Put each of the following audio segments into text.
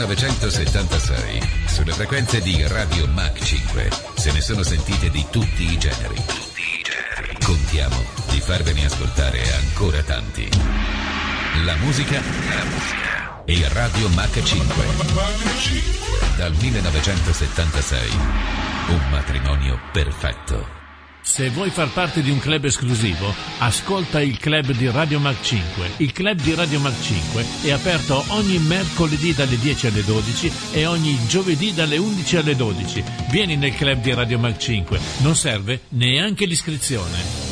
1976, sulle frequenze di Radio Mach 5, se ne sono sentite di tutti i generi. Contiamo di farvene ascoltare ancora tanti. La musica e Radio Mach 5. Dal 1976, un matrimonio perfetto. Se vuoi far parte di un club esclusivo, ascolta il club di Radio Mach 5. Il club di Radio Mach 5 è aperto ogni mercoledì dalle 10 alle 12 e ogni giovedì dalle 11 alle 12. Vieni nel club di Radio Mach 5, non serve neanche l'iscrizione.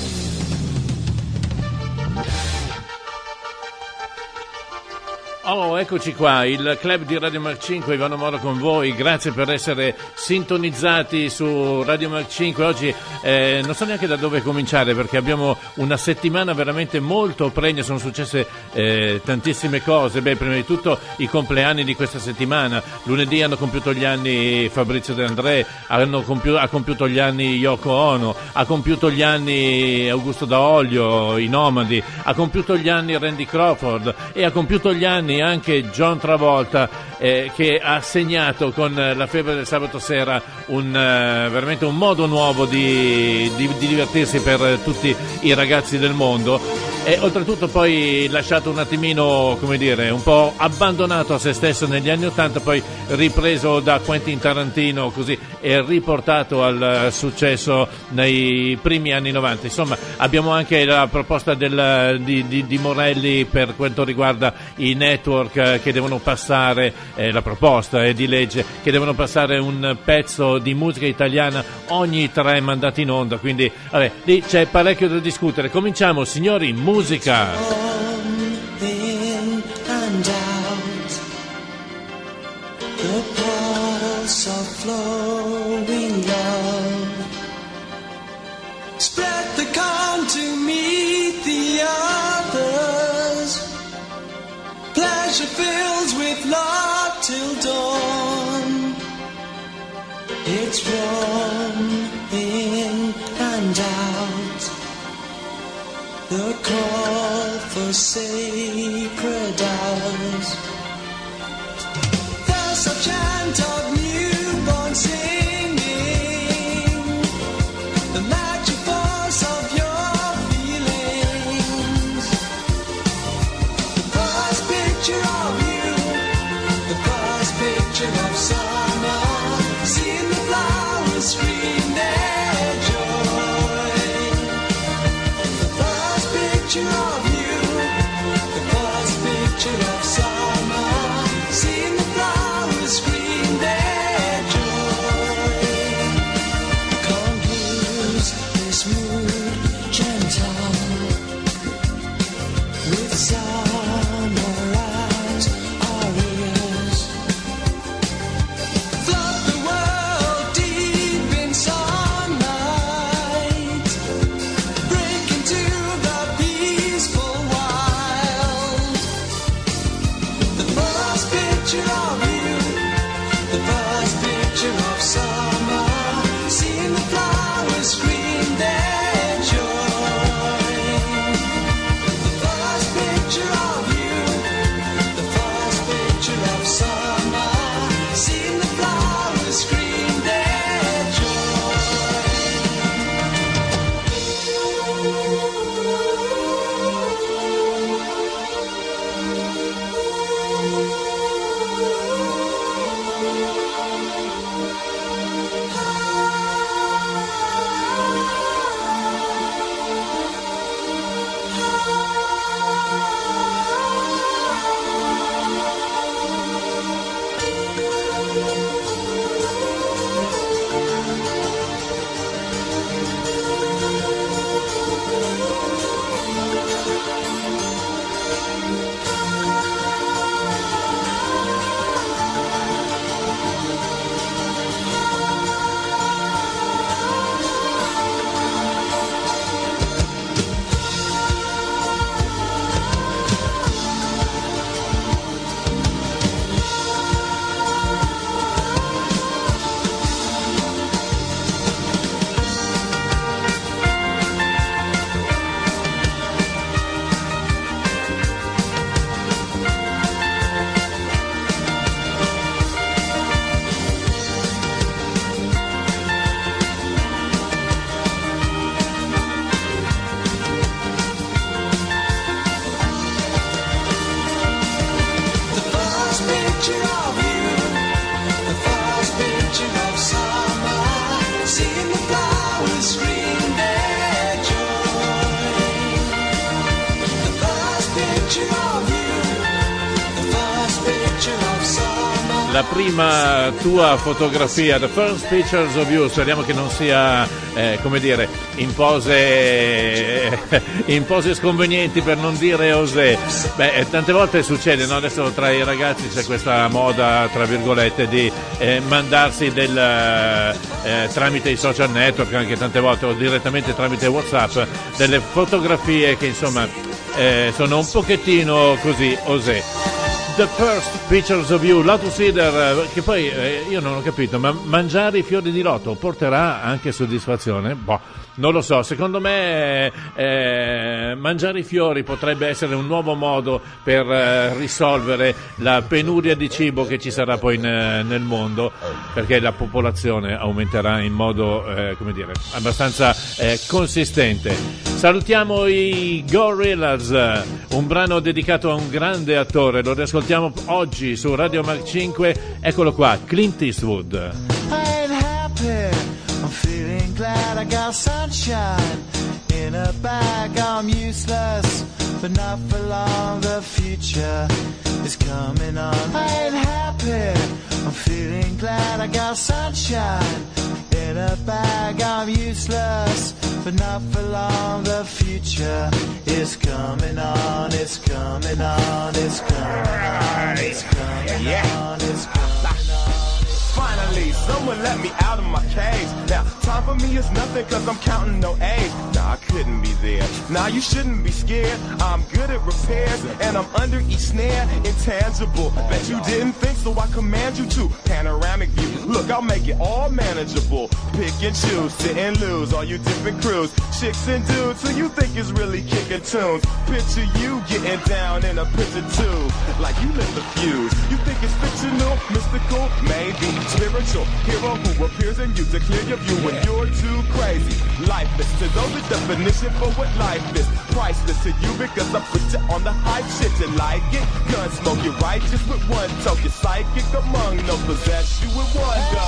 Oh, eccoci qua, il club di Radio Mach 5, Ivano Moro con voi, grazie per essere sintonizzati su Radio Mach 5. Oggi non so neanche da dove cominciare perché abbiamo una settimana veramente molto pregna, sono successe tantissime cose. Prima di tutto i compleanni di questa settimana, lunedì hanno compiuto gli anni Fabrizio De André, ha compiuto gli anni Yoko Ono, ha compiuto gli anni Augusto Daolio, i Nomadi, ha compiuto gli anni Randy Crawford e ha compiuto gli anni anche John Travolta, che ha segnato con La febbre del sabato sera veramente un modo nuovo di divertirsi per tutti i ragazzi del mondo. E oltretutto poi lasciato un attimino, come dire, un po' abbandonato a se stesso negli anni '80, poi ripreso da Quentin Tarantino così e riportato al successo nei primi anni '90. Insomma, abbiamo anche la proposta di Morelli per quanto riguarda i network che devono passare, la proposta è di legge, che devono passare un pezzo di musica italiana ogni 3 mandati in onda, quindi vabbè, lì c'è parecchio da discutere. Cominciamo, signori, musica. In and out, the pulse of flowing love. Spread the calm to meet the others. Pleasure fills with love till dawn. It's warm in and out. The call for sacred hours. The subchant of newborn singing. The magic force of your feelings. The first picture of you. The first picture of summer. Seeing the flowers scream their joy. Picture of you, the first picture of summer, seeing the flowers scream their joy. Can't lose this mood gentle, with summer as our ears. Flood the world deep in sunlight, break into the peaceful wild. The first picture of you, the first picture of summer, seeing the flowers scream their joy. The first picture picture of you, the first picture of summer, seeing the flowers scream their joy. The first picture of you, the first picture of summer. La prima tua fotografia, the first pictures of you, speriamo che non sia, come dire, in pose sconvenienti, per non dire osè. Beh, tante volte succede, no? Adesso tra i ragazzi c'è questa moda, tra virgolette, di mandarsi tramite i social network, anche tante volte, o direttamente tramite WhatsApp, delle fotografie che insomma sono un pochettino così osè. The first pictures of you, Lotus Eater, che poi io non ho capito, ma mangiare i fiori di loto porterà anche soddisfazione? Boh, non lo so, secondo me mangiare i fiori potrebbe essere un nuovo modo per risolvere la penuria di cibo che ci sarà poi nel mondo, perché la popolazione aumenterà in modo, come dire, abbastanza consistente. Salutiamo i Gorillaz, un brano dedicato a un grande attore, lo riascoltiamo oggi su Radio Mark 5, eccolo qua, Clint Eastwood. I ain't happy, I'm feeling glad I got sunshine in a bag, I'm useless, but not for long, the future is coming on. I ain't happy, I'm feeling glad I got sunshine in a bag, I'm useless, but not for long, the future is coming on, it's coming on, it's coming on, it's coming on, it's coming on. Finally, someone let me out of my cage. Now, time for me is nothing cause I'm counting no age. Nah, I couldn't be there. Nah, you shouldn't be scared. I'm good at repairs and I'm under each snare. Intangible. Bet you didn't think, so I command you to. Panoramic view. Look, I'll make it all manageable. Pick and choose, sit and lose. All you different crews, chicks and dudes who you think is really kicking tunes. Picture you getting down in a picture too. Like you lit the fuse. You think it's fictional, mystical, maybe. Spiritual hero who appears in you to clear your view when you're too crazy. Lifeless to those, the definition for what life is. Priceless to you because I put you on the hype shit. You like it? Gun smoke, you're righteous with one toe. You're psychic among no possess you with one go.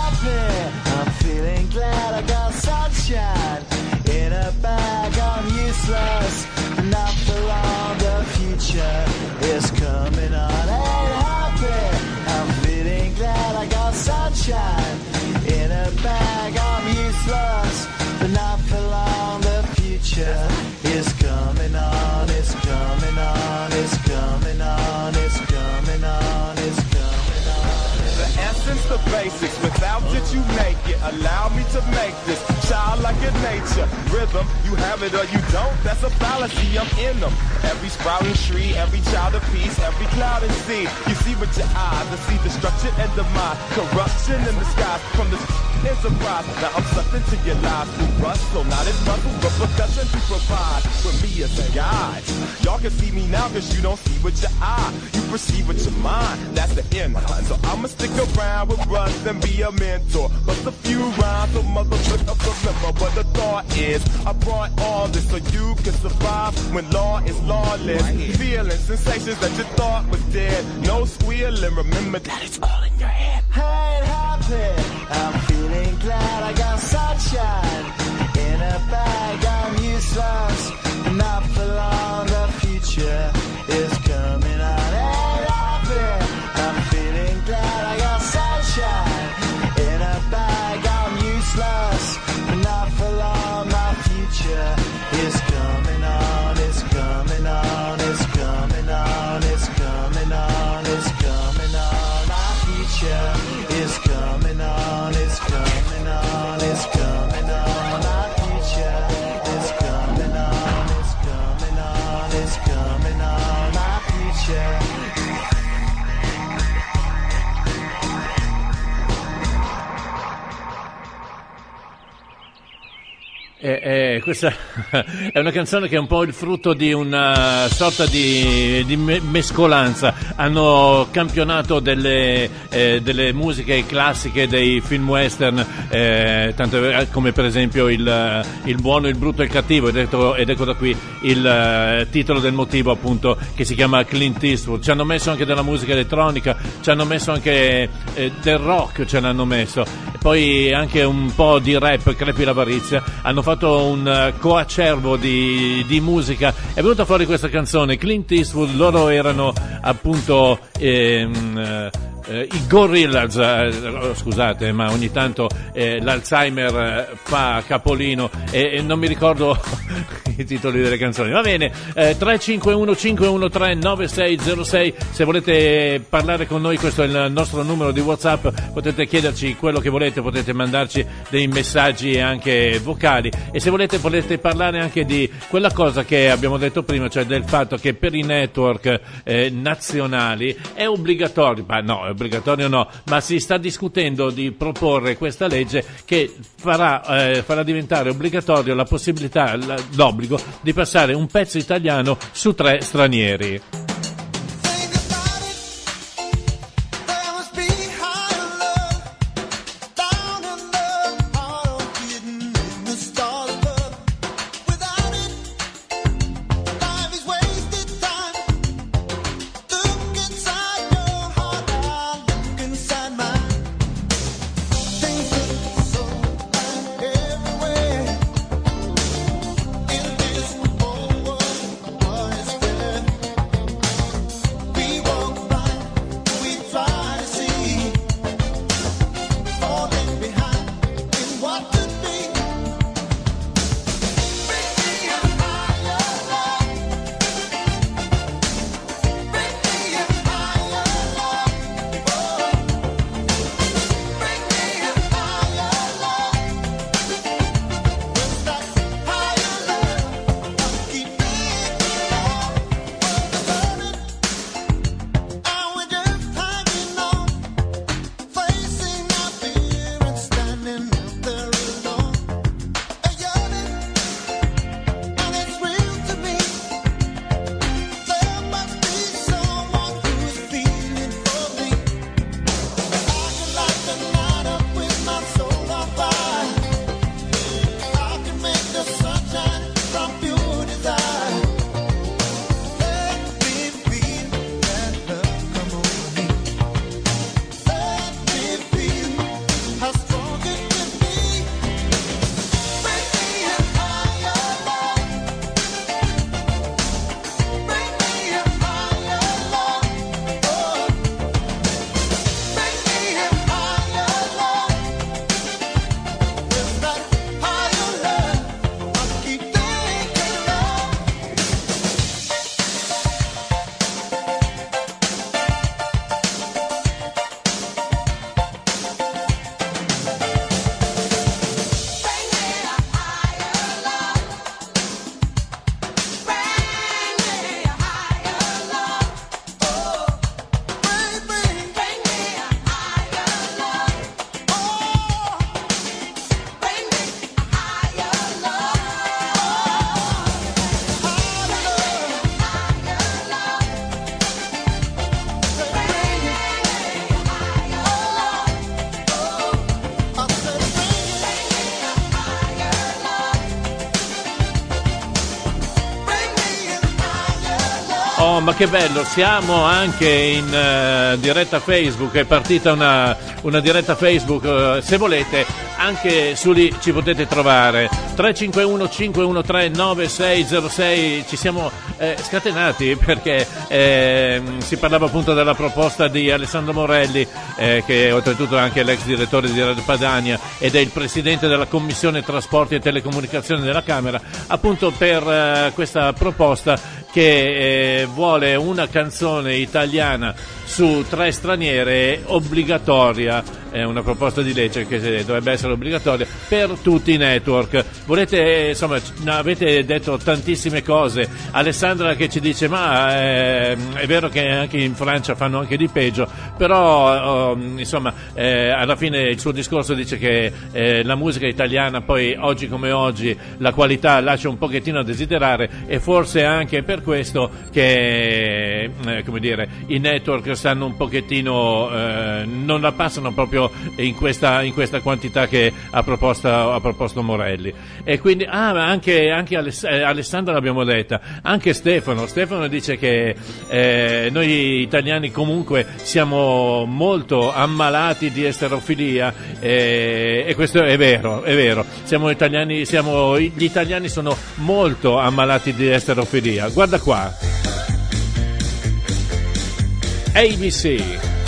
I'm feeling glad I got sunshine in a bag, I'm useless, but not for long, the future is coming on. Ain't happy, I'm feeling glad I got sunshine in a bag, I'm useless, but not for long, the future is coming on, it's coming on, it's coming on, it's coming on, it's coming on. The essence, the basics, without it you make it. Allow me to make this childlike in nature. Rhythm, you have it or you don't, that's a fallacy, I'm in them. Every sprouting tree, every child of peace, every cloud and sea. You see with your eyes, to see destruction and demise. Corruption in the skies from this enterprise. Now I'm sucked into your lives through rust, so not as muzzle, but percussion to provide with me as a guide. Y'all can see me now cause you don't see with your eye. You perceive with your mind, that's the end. So I'ma stick around with Russ and be a mentor. Bust a few rhymes so motherfuckers remember what the thought is. I brought all this so you can survive when law is lawless. Feeling sensations that you thought was dead. No squealing, remember that it's all in your head. I ain't happy, I'm feeling glad I got sunshine in a bag, I'm useless, but not for long, the future is coming on. Ain't happy, I'm feeling glad I got sunshine in a bag, I'm useless, but not for long, my future is coming on, it's coming on, it's coming on, it's coming on, it's coming on, my future Questa è una canzone che è un po' il frutto di una sorta di mescolanza. Hanno campionato delle musiche classiche dei film western, come per esempio il buono, il brutto e il cattivo, ed ecco da qui il titolo del motivo, appunto, che si chiama Clint Eastwood. Ci hanno messo anche della musica elettronica, ci hanno messo anche del rock, ce l'hanno messo, e poi anche un po' di rap, crepi l'avarizia. Hanno fatto un coacervo di musica, è venuta fuori questa canzone. Clint Eastwood, loro erano appunto i Gorillaz, scusate, ma ogni tanto l'Alzheimer fa capolino e non mi ricordo i titoli delle canzoni. Va bene, 351 513 9606, se volete parlare con noi, questo è il nostro numero di WhatsApp, potete chiederci quello che volete, potete mandarci dei messaggi anche vocali, e se volete potete parlare anche di quella cosa che abbiamo detto prima, cioè del fatto che per i network nazionali è obbligatorio, obbligatorio no, ma si sta discutendo di proporre questa legge che farà diventare obbligatorio la possibilità, l'obbligo di passare un pezzo italiano su 3 stranieri. Oh, ma che bello, siamo anche in diretta Facebook, è partita una diretta Facebook, se volete anche su lì ci potete trovare. 351 513 9606, ci siamo scatenati perché si parlava appunto della proposta di Alessandro Morelli, che oltretutto è anche l'ex direttore di Radio Padania ed è il presidente della Commissione Trasporti e Telecomunicazioni della Camera, appunto per questa proposta che vuole una canzone italiana su 3 straniere obbligatoria una proposta di legge che dovrebbe essere obbligatoria per tutti i network. Volete, insomma, avete detto tantissime cose. Alessandra che ci dice ma è vero che anche in Francia fanno anche di peggio, però insomma alla fine il suo discorso dice che la musica italiana poi oggi come oggi la qualità lascia un pochettino a desiderare, e forse anche per questo che come dire, i network stanno un pochettino non la passano proprio in questa quantità che ha proposto Morelli. E quindi anche Alessandra l'abbiamo detta, anche Stefano dice che noi italiani comunque siamo molto ammalati di esterofilia, e questo è vero. Gli italiani sono molto ammalati di esterofilia. Guarda qua, ABC,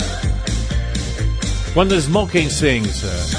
When the Smoking Sings.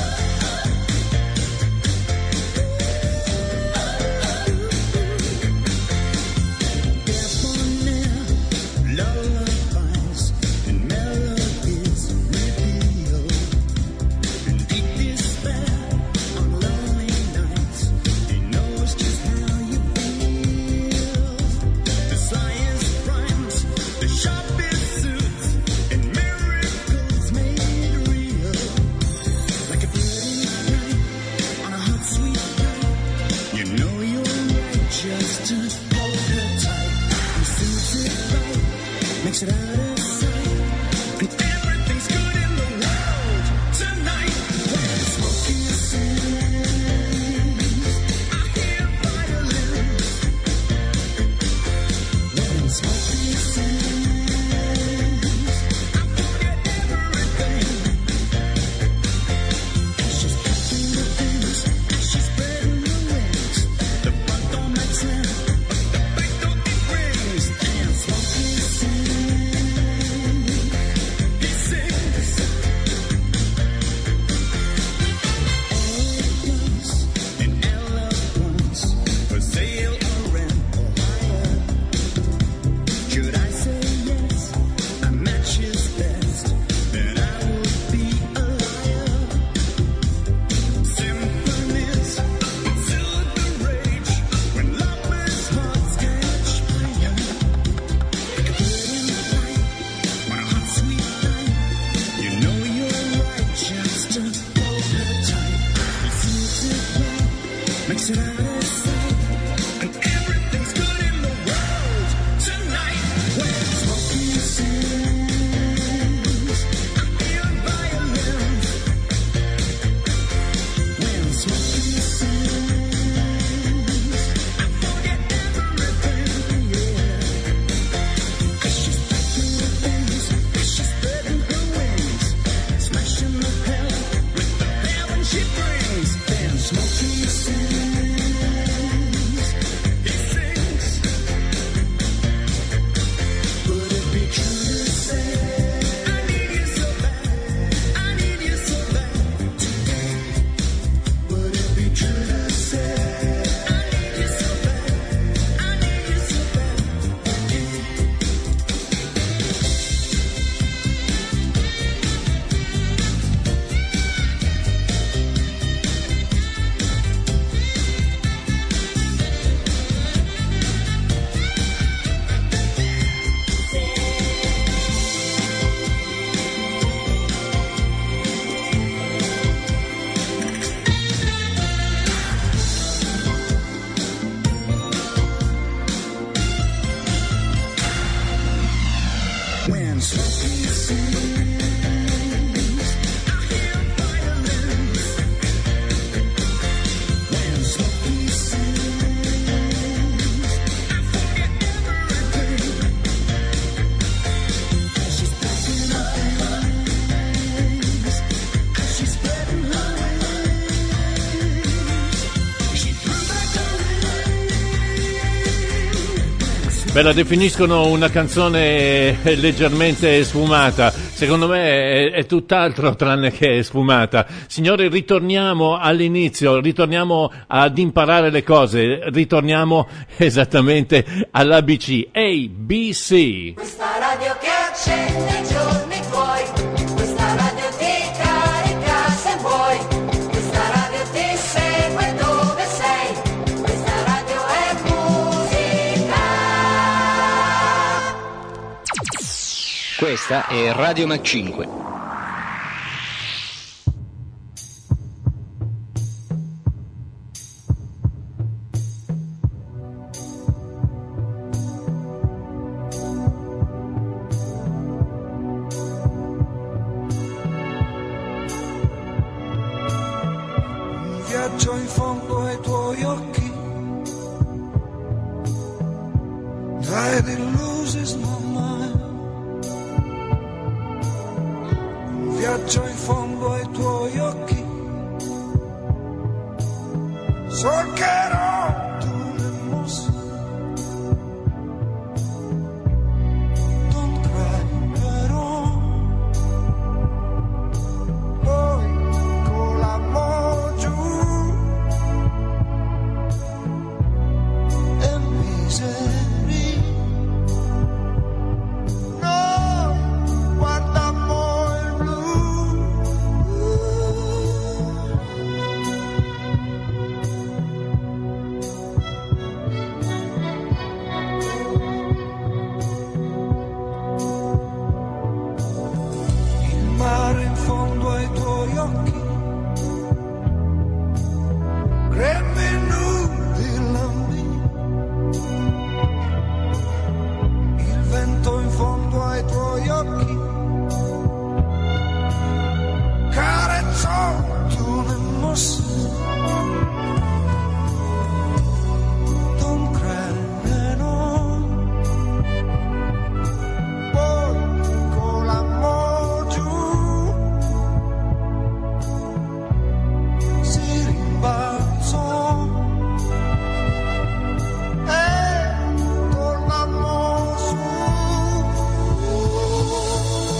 Beh, la definiscono una canzone leggermente sfumata. Secondo me è tutt'altro tranne che sfumata. Signori, ritorniamo all'inizio, ritorniamo ad imparare le cose, ritorniamo esattamente all'ABC. ABC. Questa radio che accende i giorni tuoi, questa radio ti carica Questa è Radio Mac 5. Viaggio in fondo ai tuoi occhi, hide and loses my mind. Viaggio in fondo ai tuoi occhi, solcherò tu le mosse. Don't cry però, poi con l'amore giù e miseria. Noi guardammo il blu. Il mare in fondo ai tuoi occhi, crepi nudi lambi. Il vento in fondo ai tuoi occhi, carezzò tu le mosse. Don't cry no, poi con l'amore giù si rimbalzò e con l'amore su.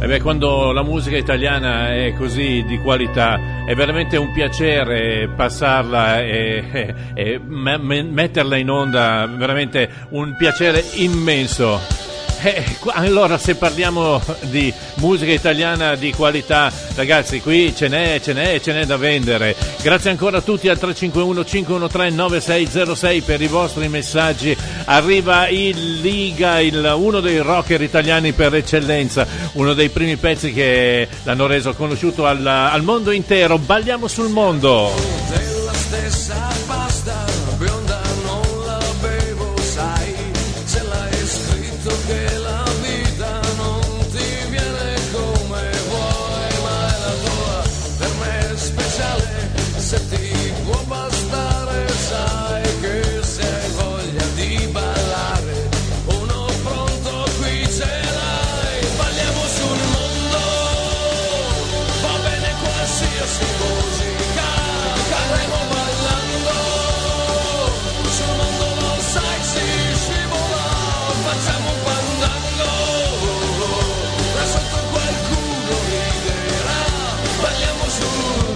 E beh, quando la musica italiana è così di qualità è veramente un piacere passarla e metterla in onda, veramente un piacere immenso. Allora, se parliamo di musica italiana di qualità, ragazzi, qui ce n'è da vendere. Grazie ancora a tutti al 351 513 9606 per i vostri messaggi. Arriva il Liga, uno dei rocker italiani per eccellenza, uno dei primi pezzi che l'hanno reso conosciuto al mondo intero. Balliamo sul mondo. Della stessa pasta bionda non la bevo, sai, se l'hai scritto che la vita non ti viene come vuoi, ma è la tua, per me è speciale, se ti può bastare, sai che se hai voglia di ballare, uno pronto qui ce l'hai, balliamo sul mondo, va bene qualsiasi musica, cadremo ballando, sul mondo lo sai si scivola, facciamo un fandango, da sotto qualcuno riderà, balliamo sul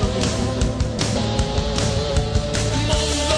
mondo.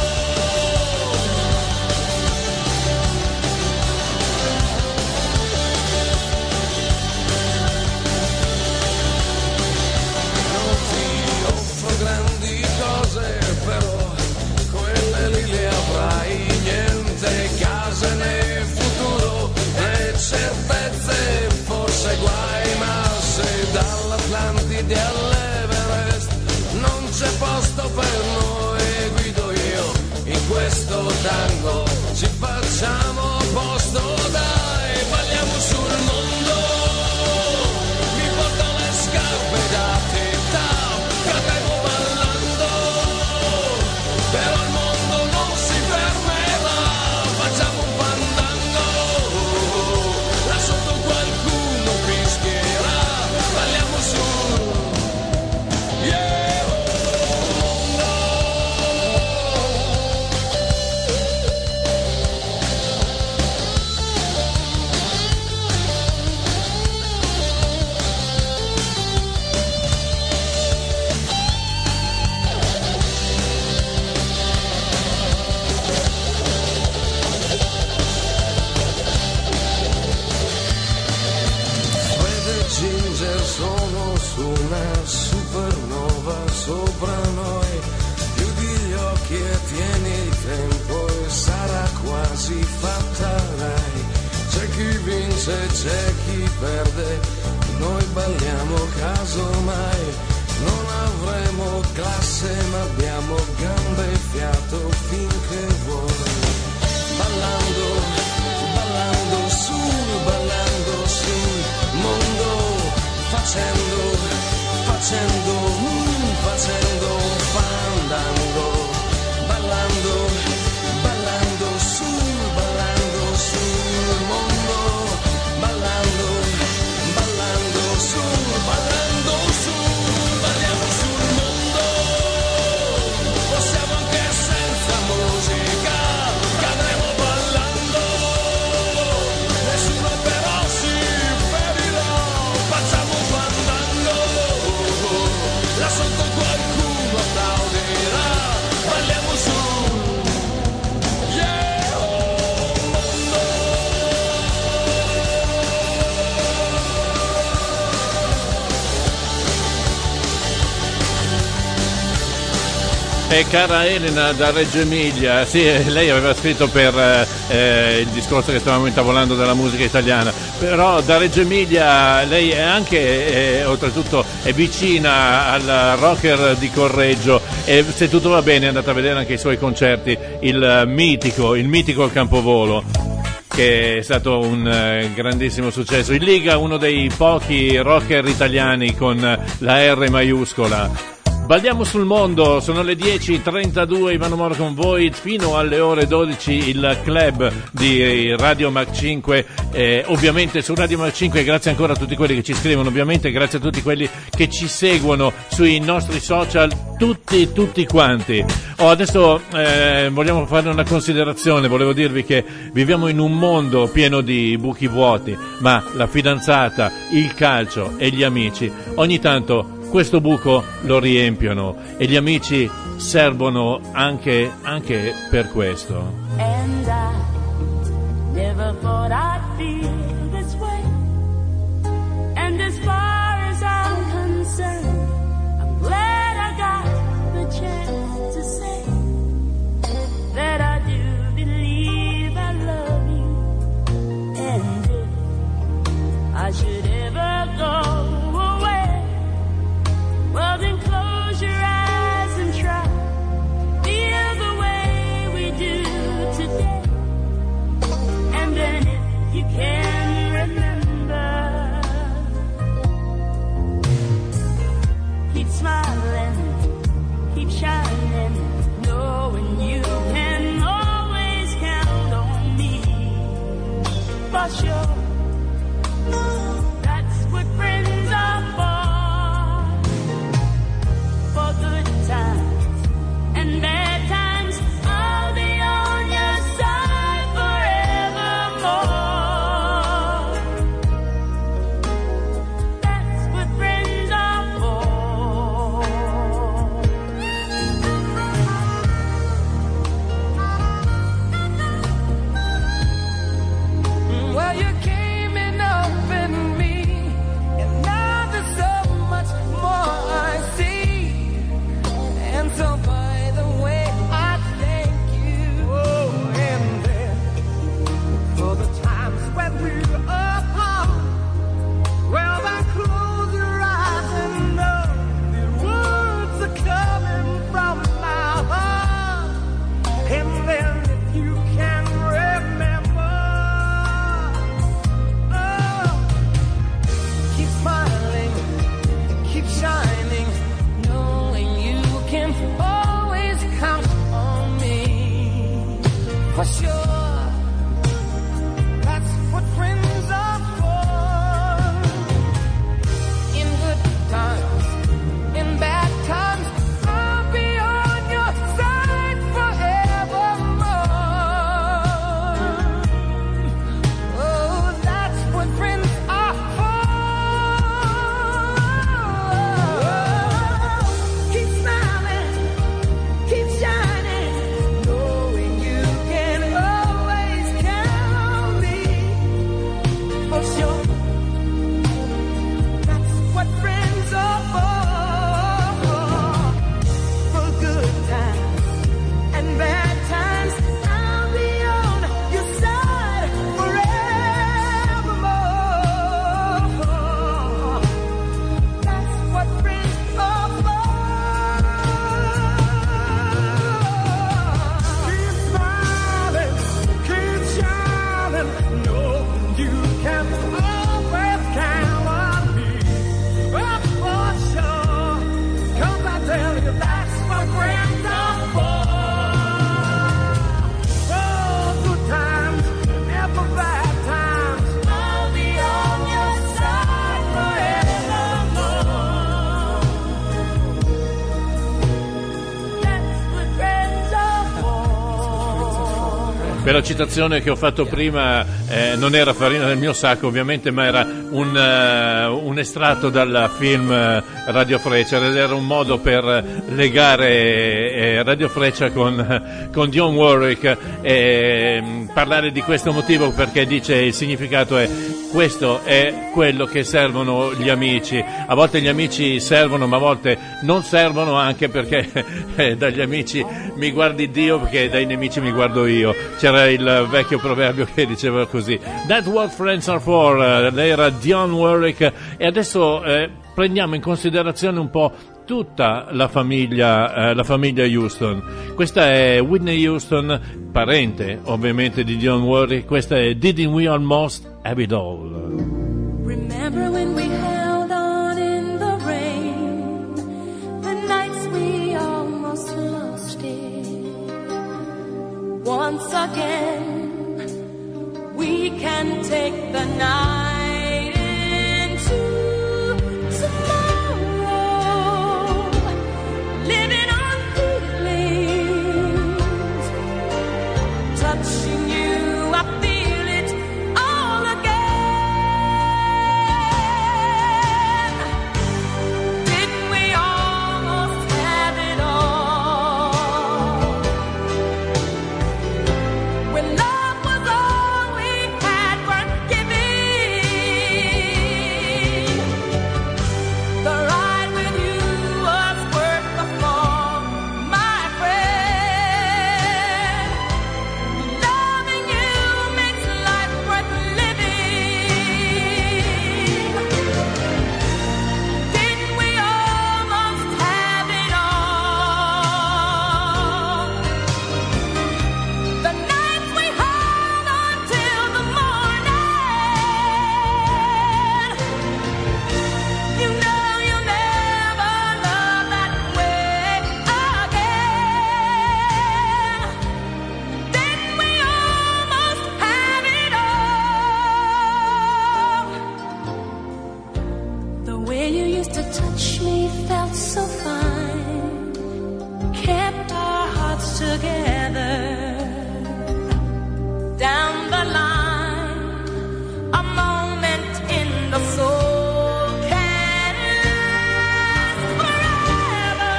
Non ti offro grandi cose, però quelle lì le avrai, niente case né futuro né certezze, forse guai, ma se dall'Atlantide all'Everest non c'è posto per noi, guido io in questo tango, ci facciamo posto, dai, balliamo sul mondo, mi porto le scarpe da tita, cadremo ballando, però il mondo non si fermerà, facciamo un fandango, là sotto qualcuno fischierà, balliamo sul mondo. Fred e Ginger sono su una supernova sopra noi, chiudi gli occhi e tieni il tempo e sarà quasi fatta, dai, c'è chi vince, c'è chi perde, noi balliamo casomai, non avremo classe ma abbiamo gambe e fiato finché vuoi, ballando, ballando sul mondo, facendo un fandango, ballando sul mondo, ballando sul, balliamo sul mondo, possiamo anche senza musica, cadremo ballando, nessuno però si ferirà, facciamo un fandango, là sotto qualcuno applaudirà, balliamo sul mondo. E cara Elena da Reggio Emilia, sì, lei aveva scritto per il discorso che stavamo intavolando della musica italiana, però da Reggio Emilia lei è anche, oltretutto, è vicina al rocker di Correggio e se tutto va bene è andata a vedere anche i suoi concerti, il mitico Campovolo, che è stato un grandissimo successo. Il Liga, uno dei pochi rocker italiani con la R maiuscola. Balliamo sul mondo, sono le 10:32, Ivano Moro con voi fino alle ore 12, il club di Radio Mac 5, ovviamente su Radio Mac 5, grazie ancora a tutti quelli che ci scrivono, ovviamente grazie a tutti quelli che ci seguono sui nostri social, tutti quanti. Adesso vogliamo fare una considerazione, volevo dirvi che viviamo in un mondo pieno di buchi vuoti, ma la fidanzata, il calcio e gli amici ogni tanto questo buco lo riempiono e gli amici servono anche per questo. And I never thought I'd feel this way. And as far as I'm concerned, I'm glad I got the chance to say that I do believe I love you. And if I should ever go away, well then close your eyes and try, feel the way we do today. And then if you can remember, keep smiling, keep shining, knowing you can always count on me. For sure, that's what friends are for good times and bad times. I'll be on your side forevermore. That's what friends are for. Well, you came in up in me, and now there's so much more I see. And so by the way, I thank you. Oh, and then for the times when we're apart, well then close your eyes and know the words are coming from my heart. And then if you can remember, oh, keep smiling, keep shining, knowing you can always count on me. For sure, that's what friends are for. In good times, in bad times, I'll be on your side forevermore. Oh, that's what friends are for. Keep smiling, keep shining, knowing you can always count on me. For sure, that's what friends are for good times and bad times. I'll be on your side forevermore. That's what friends are for. Keep smiling, keep shining, knowing you can always count on me. Oh, for sure, 'cause I tell you that's what friends are for. Oh, good times, never bad times. I'll be on your side forevermore. That's what friends are for. Per la citazione che ho fatto prima non era farina del mio sacco ovviamente, ma era un estratto dal film Radio Freccia, ed era un modo per legare Radio Freccia con Dionne Warwick e parlare di questo motivo, perché dice il significato è: questo è quello che servono gli amici. A volte gli amici servono, ma a volte non servono, anche perché dagli amici mi guardi Dio, perché dai nemici mi guardo io. C'era il vecchio proverbio che diceva così. That's what friends are for. Lei era Dionne Warwick, e adesso prendiamo in considerazione un po' tutta la famiglia Houston. Questa è Whitney Houston, parente ovviamente di Dionne Warwick. Questa è Didn't We Almost Have It All. Remember when we held on in the rain, the nights once again. We can take the night into tomorrow, living on feelings, touching you, I feel it all again. Didn't we almost have it all? When love was all we had worth giving, the ride with you was worth the fall, my friend. Loving you makes life worth living. Didn't we almost have it all? The nights we held until the morning. You know you'll never love that way again. Didn't we almost have it all? The way you used to touch me felt so fine, kept our hearts together. Down the line, a moment in the soul can last forever.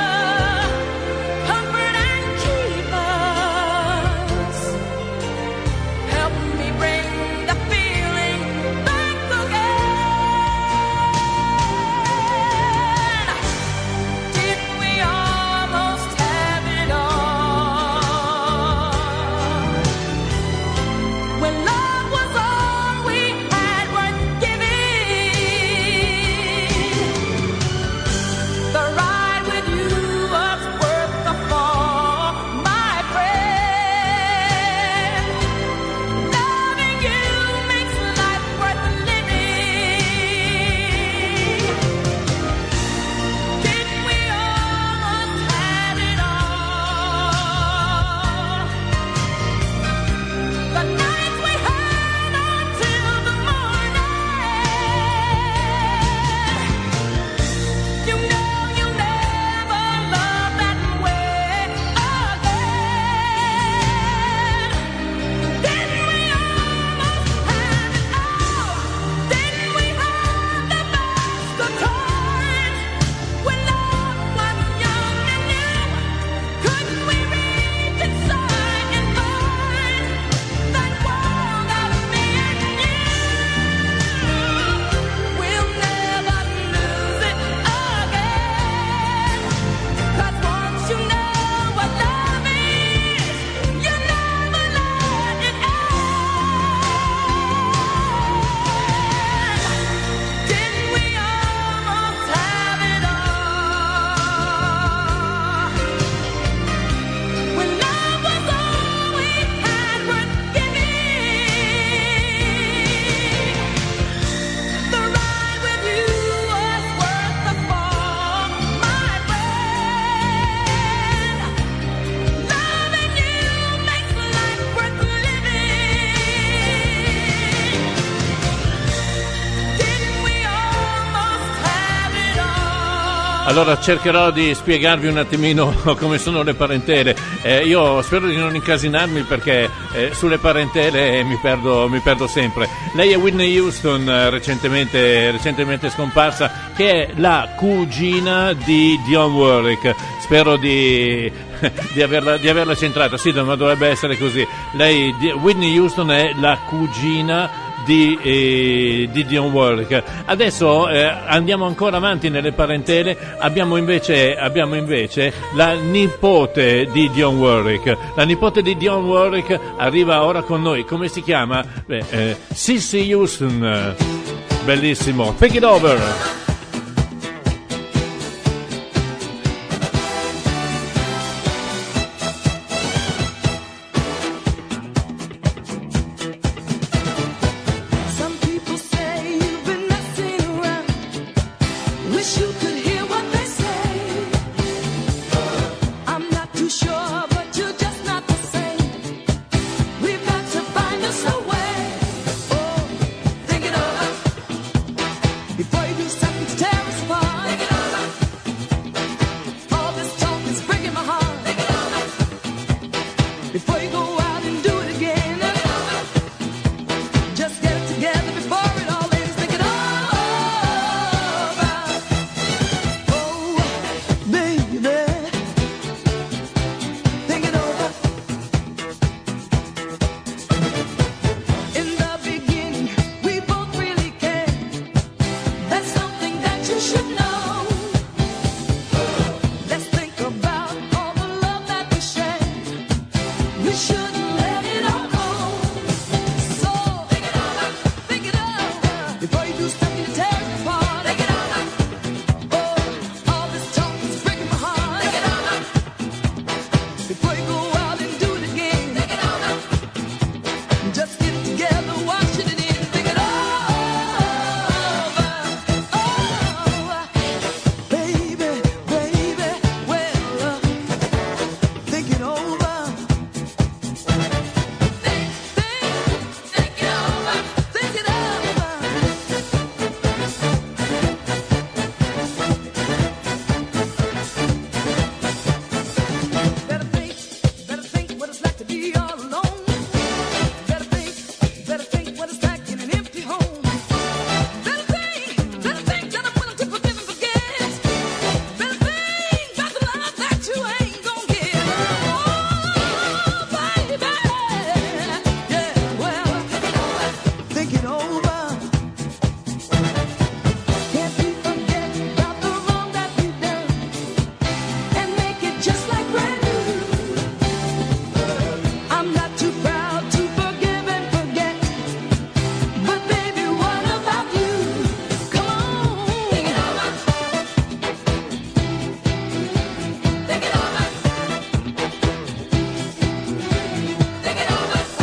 Comfort and keep us. Help me bring the feeling back again. Didn't we almost have it all? When love was all we had worth giving, the ride with you was worth the fall, my friend. Loving you makes life worth living. Didn't we almost have it all? The nights we held until the morning. You know you'll never love that way again. Didn't we almost have it all? Didn't we have the best of times when love was young and new? Couldn't we reach inside and find that world of me and you? We'll never lose it again. 'Cause once you know what love is, you never let it end. Didn't we almost have it all? When love was all we had worth giving, the ride with you was worth the fall, my friend. Loving you makes life worth living. Didn't we almost have it all? Allora cercherò di spiegarvi un attimino come sono le parentele. Io spero di non incasinarmi perché sulle parentele mi perdo sempre. Lei è Whitney Houston, recentemente scomparsa, che è la cugina di Dionne Warwick. Spero di averla centrata. Sì, ma dovrebbe essere così. Whitney Houston è la cugina di Dionne Warwick. Adesso andiamo ancora avanti nelle parentele. Abbiamo invece la nipote di Dionne Warwick. La nipote di Dionne Warwick arriva ora con noi. Come si chiama? Cissy Houston. Bellissimo. Take it over. Some people say you've been messing around. Wish you could hear what they say. I'm not too sure, but you're just not the same. before you go out and do it again. Just get it together before it all ends. Think it over. Oh, baby, think it over. In the beginning, we both really cared. That's something that you should know. Let's think about all the love that we shared. We shouldn't let it all go. So think it over before you do something to tear it apart. Think it over. Oh, all this talk is breaking my heart. Think it over before you go out and do it again. Think it over. Just get it together, wash it in. Think it over. Oh, baby, baby, well, think it over. Think it over. Think it over. Better think what it's like to be all alone. Better think what it's like in an empty home. Better think that I'm willing to forgive and forget. Better think about the love that you ain't gonna get. Oh, baby, yeah, well, think it over. Can't we forget about the wrong that we've done and make it just like brand new? I'm not too proud to forgive and forget, but baby, what about you? Come on, think it over. Think it over. Think it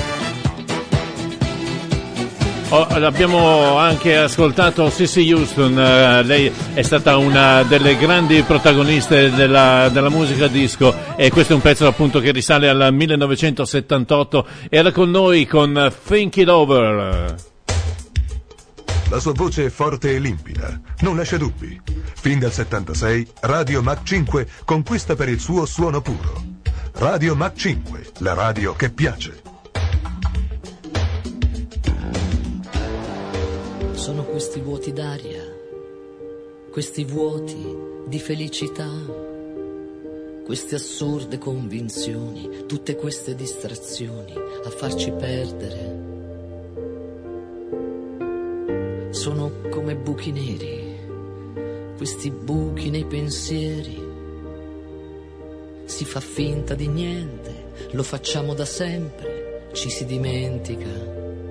over. Abbiamo anche ascoltato Cissy Houston, lei è stata una delle grandi protagoniste della musica disco e questo è un pezzo appunto che risale al 1978. Era con noi con Think It Over. La sua voce è forte e limpida, non lascia dubbi. Fin dal 76, Radio Mach 5 conquista per il suo suono puro. Radio Mach 5, la radio che piace. Sono questi vuoti d'aria, questi vuoti di felicità, queste assurde convinzioni, tutte queste distrazioni a farci perdere. Sono come buchi neri, questi buchi nei pensieri. Si fa finta di niente, lo facciamo da sempre, ci si dimentica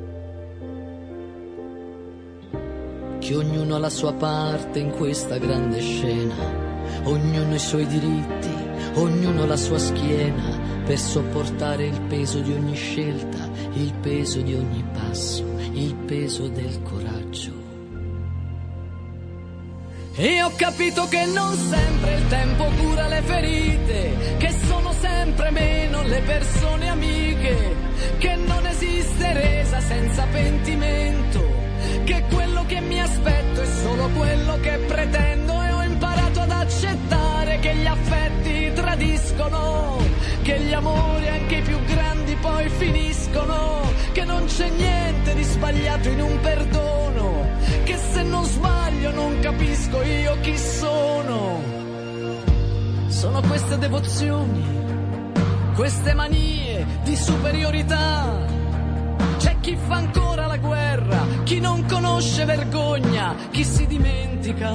che ognuno ha la sua parte in questa grande scena, ognuno i suoi diritti, ognuno la sua schiena per sopportare il peso di ogni scelta, il peso di ogni passo, il peso del coraggio. E ho capito che non sempre il tempo cura le ferite, che sono sempre meno le persone amiche, che non esiste resa senza pentimento, che quello che mi aspetto è solo quello che pretendo, e ho imparato ad accettare che gli affetti tradiscono, che gli amori anche i più grandi poi finiscono, che non c'è niente di sbagliato in un perdono, che se non sbaglio non capisco io chi sono. Sono queste devozioni, queste manie di superiorità. C'è chi fa ancora la guerra, chi non conosce vergogna, chi si dimentica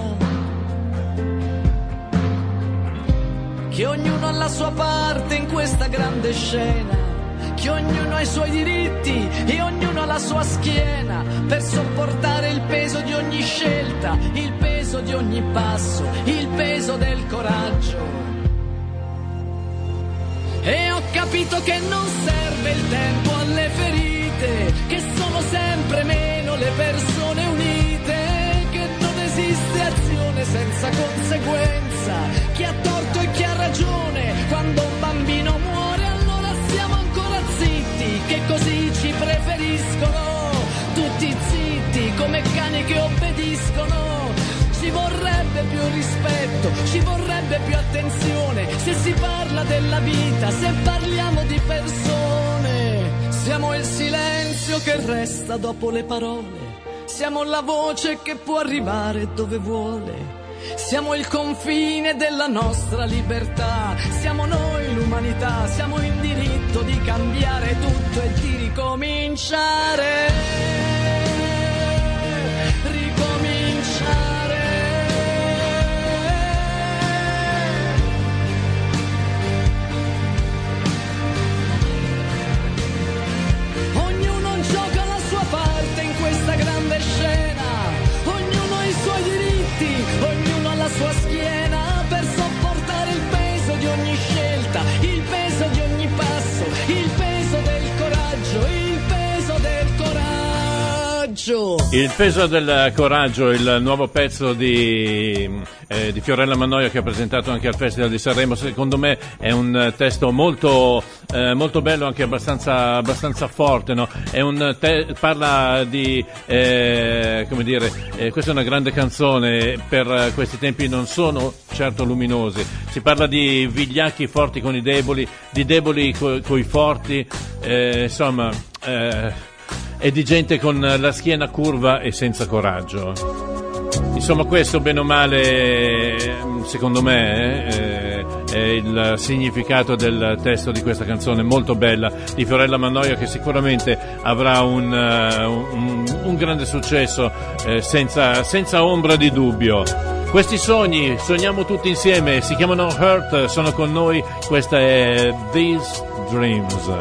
che ognuno ha la sua parte in questa grande scena, che ognuno ha i suoi diritti e ognuno ha la sua schiena per sopportare il peso di ogni scelta, il peso di ogni passo, il peso del coraggio. E ho capito che non serve il tempo alle ferite, che sono sempre meno le persone unite, che non esiste azione senza conseguenza, chi ha torto e chi ha ragione. Quando un bambino muore allora siamo ancora zitti, che così ci preferiscono, tutti zitti come cani che obbediscono. Ci vorrebbe più rispetto, ci vorrebbe più attenzione, se si parla della vita, se parliamo di persone. Siamo il silenzio che resta dopo le parole. Siamo la voce che può arrivare dove vuole. Siamo il confine della nostra libertà. Siamo noi l'umanità. Siamo in diritto di cambiare tutto e di ricominciare. Ognuno gioca la sua parte in questa grande scena. Ognuno ha i suoi diritti, ognuno ha la sua schiena per sopportare il peso di ogni scelta, il peso di ogni passo, il peso del coraggio, il peso del coraggio. Il peso del coraggio, il nuovo pezzo di Fiorella Mannoia, che ha presentato anche al Festival di Sanremo. Secondo me è un testo molto bello, anche abbastanza forte, no? Parla di come dire, questa è una grande canzone, per questi tempi non sono certo luminosi. Si parla di vigliacchi forti con i deboli, di deboli coi forti, insomma, e di gente con la schiena curva e senza coraggio. Insomma, questo bene o male, secondo me, è il significato del testo di questa canzone molto bella di Fiorella Mannoia, che sicuramente avrà un grande successo, senza ombra di dubbio. Questi sogni, sogniamo tutti insieme, si chiamano Hurt, sono con noi, questa è These Dreams.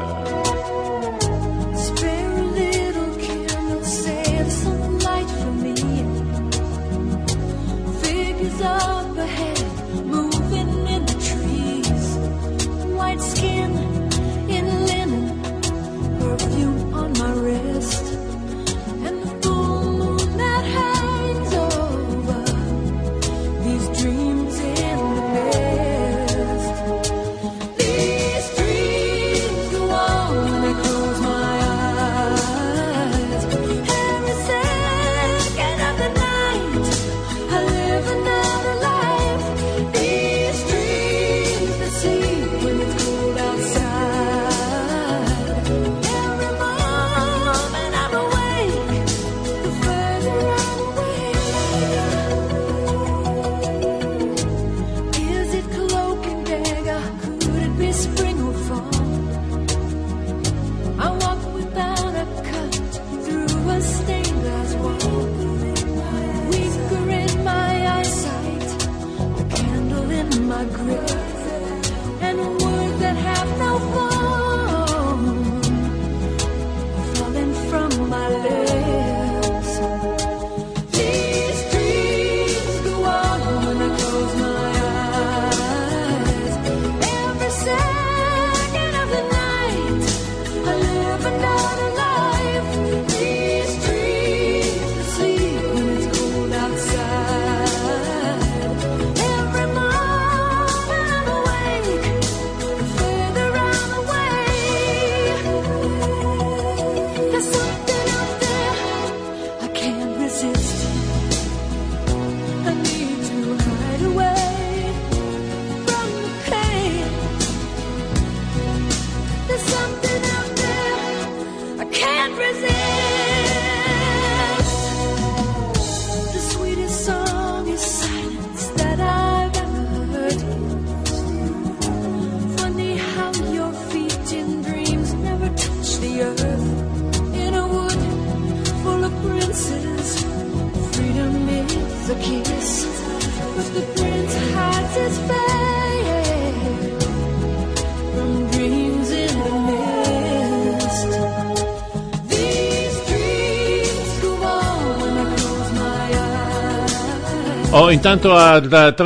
Intanto al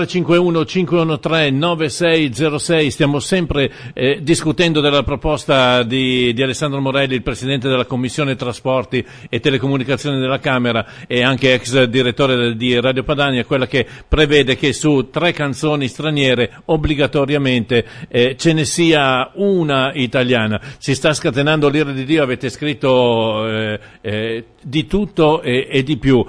351 513 9606 stiamo sempre discutendo della proposta di Alessandro Morelli, il presidente della Commissione Trasporti e Telecomunicazioni della Camera e anche ex direttore di Radio Padania, quella che prevede che su 3 canzoni straniere obbligatoriamente ce ne sia una italiana. Si sta scatenando l'ira di Dio, avete scritto di tutto e di più.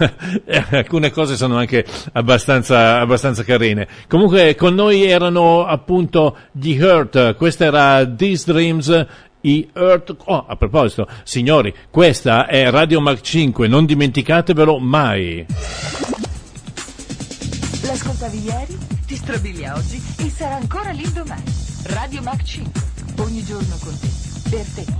Alcune cose sono anche abbastanza carine. Comunque con noi erano appunto gli Hurt, questa era These Dreams a proposito, signori, questa è Radio Mac 5, non dimenticatevelo mai. L'ascoltavi ieri, ti strabilia oggi e sarà ancora lì domani. Radio Mac 5, ogni giorno con te, per te.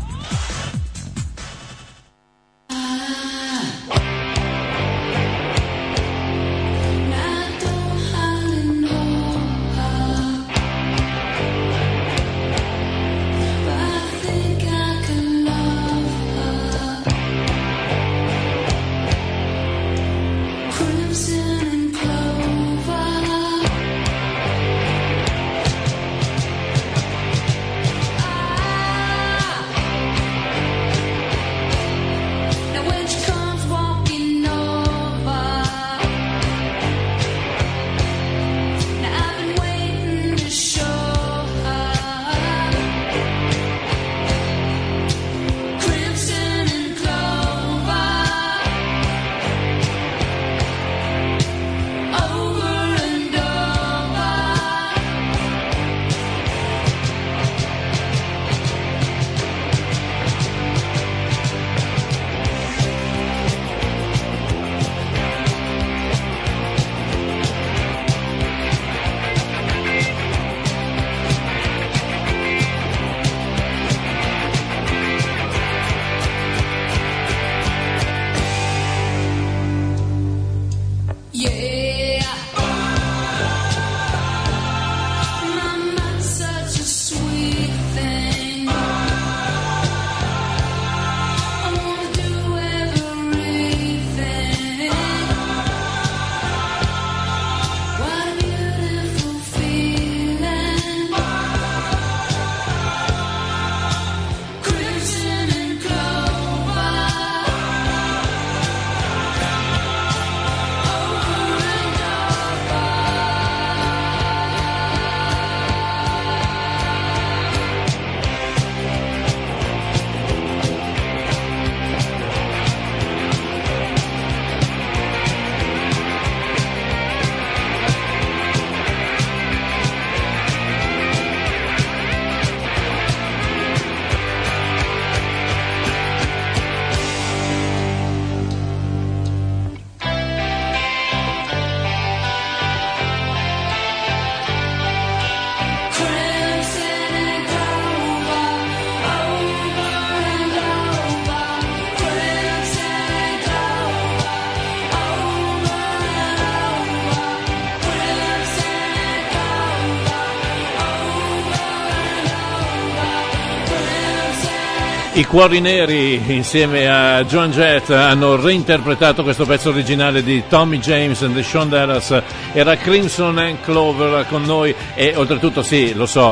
I Cuori Neri insieme a Joan Jett hanno reinterpretato questo pezzo originale di Tommy James and the Sean Dallas. Era Crimson and Clover con noi e oltretutto sì, lo so,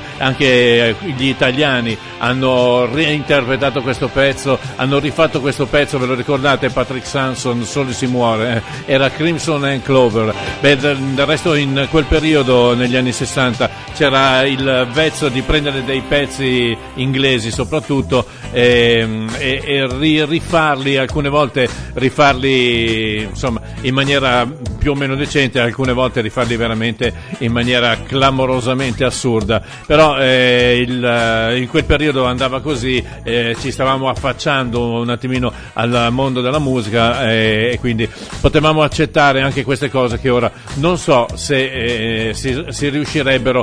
anche gli italiani hanno reinterpretato questo pezzo, hanno rifatto questo pezzo, ve lo ricordate? Patrick Sanson, Soli si muore, era Crimson and Clover. Beh, del resto in quel periodo, negli anni 60, c'era il vezzo di prendere dei pezzi inglesi soprattutto e rifarli, alcune volte rifarli insomma in maniera più o meno decente, alcune volte rifarli veramente in maniera clamorosamente assurda, però in quel periodo andava così, ci stavamo affacciando un attimino al mondo della musica e quindi potevamo accettare anche queste cose che ora non so se si riuscirebbero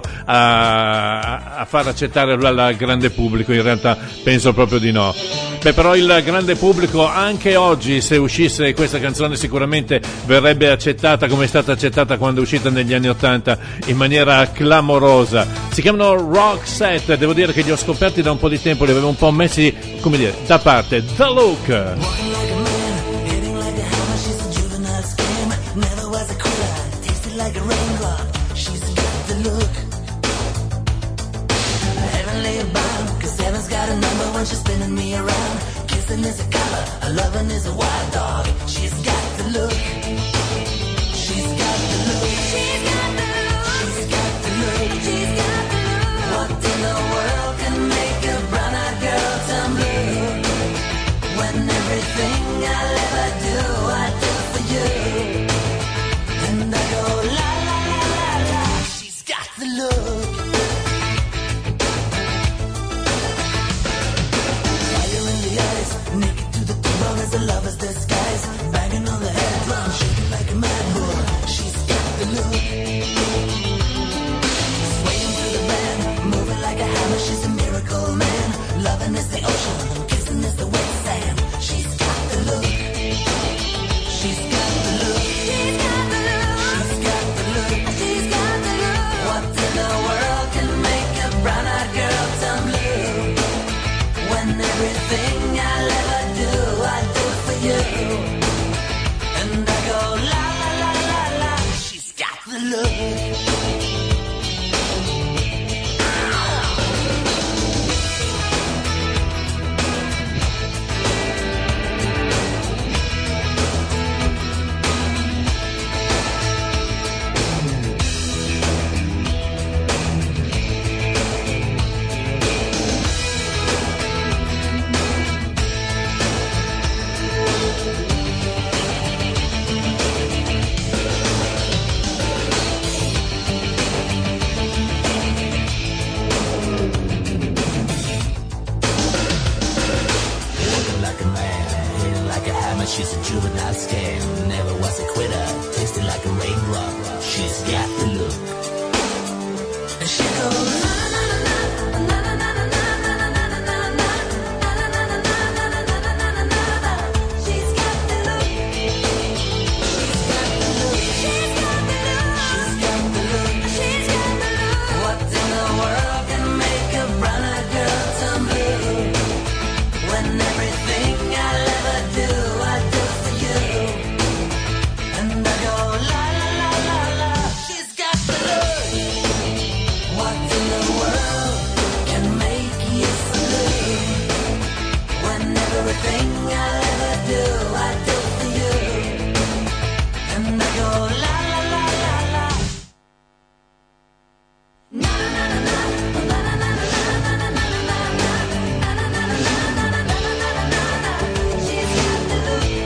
a far accettare al grande pubblico. In realtà penso proprio di no. Beh, però il grande pubblico anche oggi, se uscisse questa canzone, sicuramente verrebbe accettata come è stata accettata quando è uscita negli anni '80 in maniera clamorosa. Si chiamano Roxette, devo dire che li ho scoperti da un po' di tempo, li avevo un po' messi, come dire, da parte. The Look. She's spinning me around. Kissing is a color, her loving is a wild dog. She's got the look. She's got the look. She's got the look. She's got the look. She's got the look. What in the world can make a brown-eyed girl turn blue? When everything I'll ever do, I do for you. And I go la la la la la. She's got the look.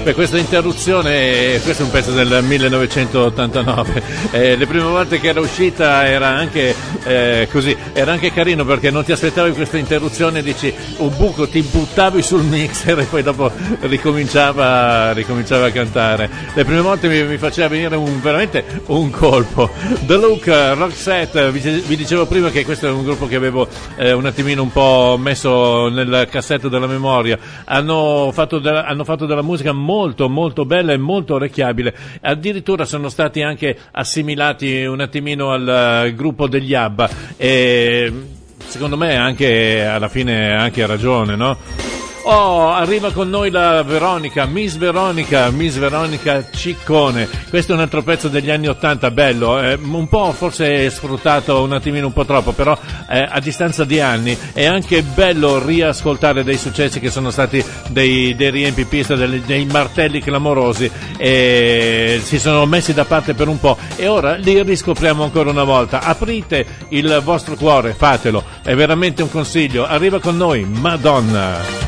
Per questa interruzione, questo è un pezzo del 1989. Le prime volte che era uscita era anche così, era anche carino perché non ti aspettavi questa interruzione, dici un buco, ti buttavi sul mixer e poi dopo ricominciava a cantare. Le prime volte mi faceva venire veramente un colpo. The Look, Roxette, vi dicevo prima che questo è un gruppo che avevo un attimino un po' messo nel cassetto della memoria. Hanno fatto della musica molto molto bella e molto orecchiabile, addirittura sono stati anche assimilati un attimino al gruppo degli ABBA e secondo me anche alla fine anche ha ragione, no? Oh, arriva con noi la Miss Veronica Ciccone. Questo è un altro pezzo degli anni 80, bello, un po' forse sfruttato un attimino un po' troppo, però a distanza di anni è anche bello riascoltare dei successi che sono stati dei riempipista, dei martelli clamorosi, e si sono messi da parte per un po' e ora li riscopriamo ancora una volta. Aprite il vostro cuore, fatelo, è veramente un consiglio. Arriva con noi Madonna.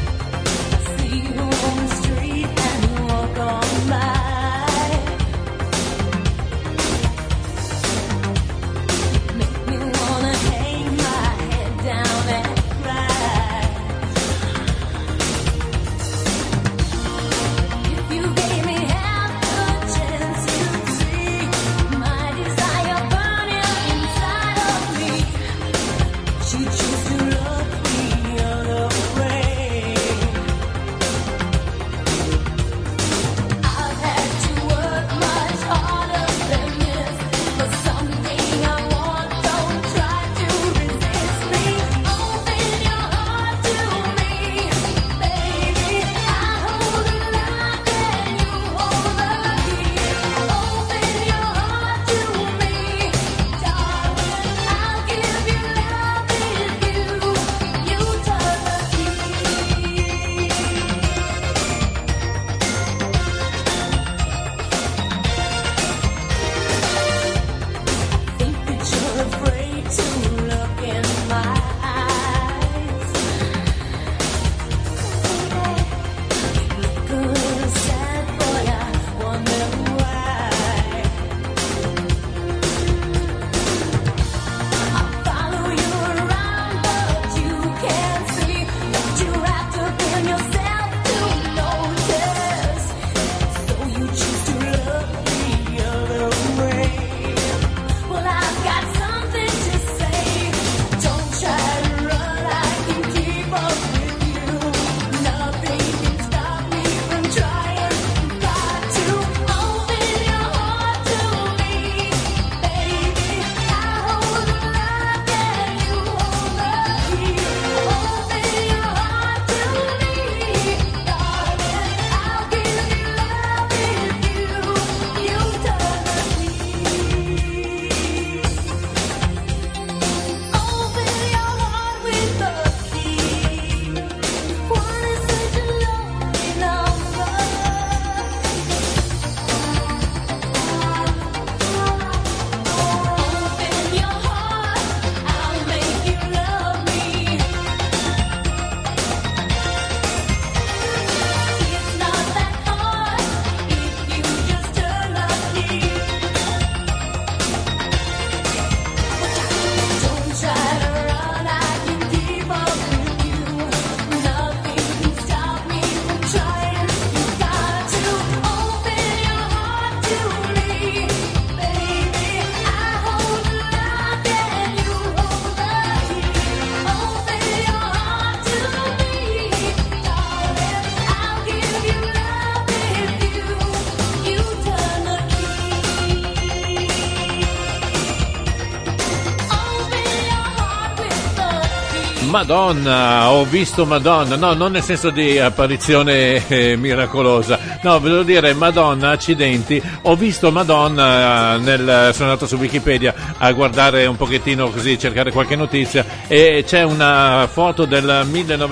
Madonna, ho visto Madonna, no, non nel senso di apparizione miracolosa, no, volevo dire Madonna, accidenti, ho visto Madonna, sono andato su Wikipedia a guardare un pochettino così, cercare qualche notizia, e c'è una foto del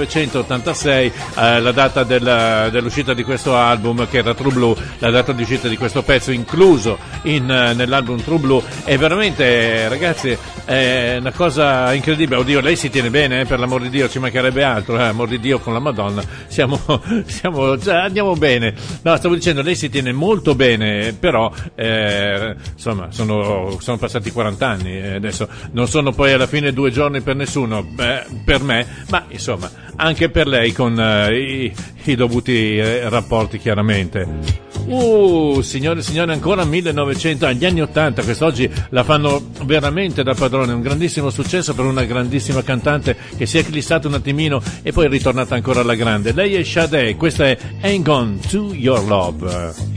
1986, la data dell'uscita di questo album, che era True Blue, la data di uscita di questo pezzo incluso nell'album True Blue, è veramente, ragazzi, è una cosa incredibile. Oddio, lei si tiene bene, per l'amor di Dio, ci mancherebbe altro, amor di Dio con la Madonna, siamo già andiamo bene. No, stavo dicendo, lei si tiene molto bene, però insomma sono passati 40 anni, adesso non sono poi alla fine 2 giorni per nessuno, per me, ma insomma anche per lei con i dovuti rapporti chiaramente. Signore e signori, ancora 1900, agli anni 80, quest'oggi la fanno veramente da padrone, un grandissimo successo per una grandissima cantante che si è eclissata un attimino e poi è ritornata ancora alla grande. Lei è Sade, questa è Hang On To Your Love.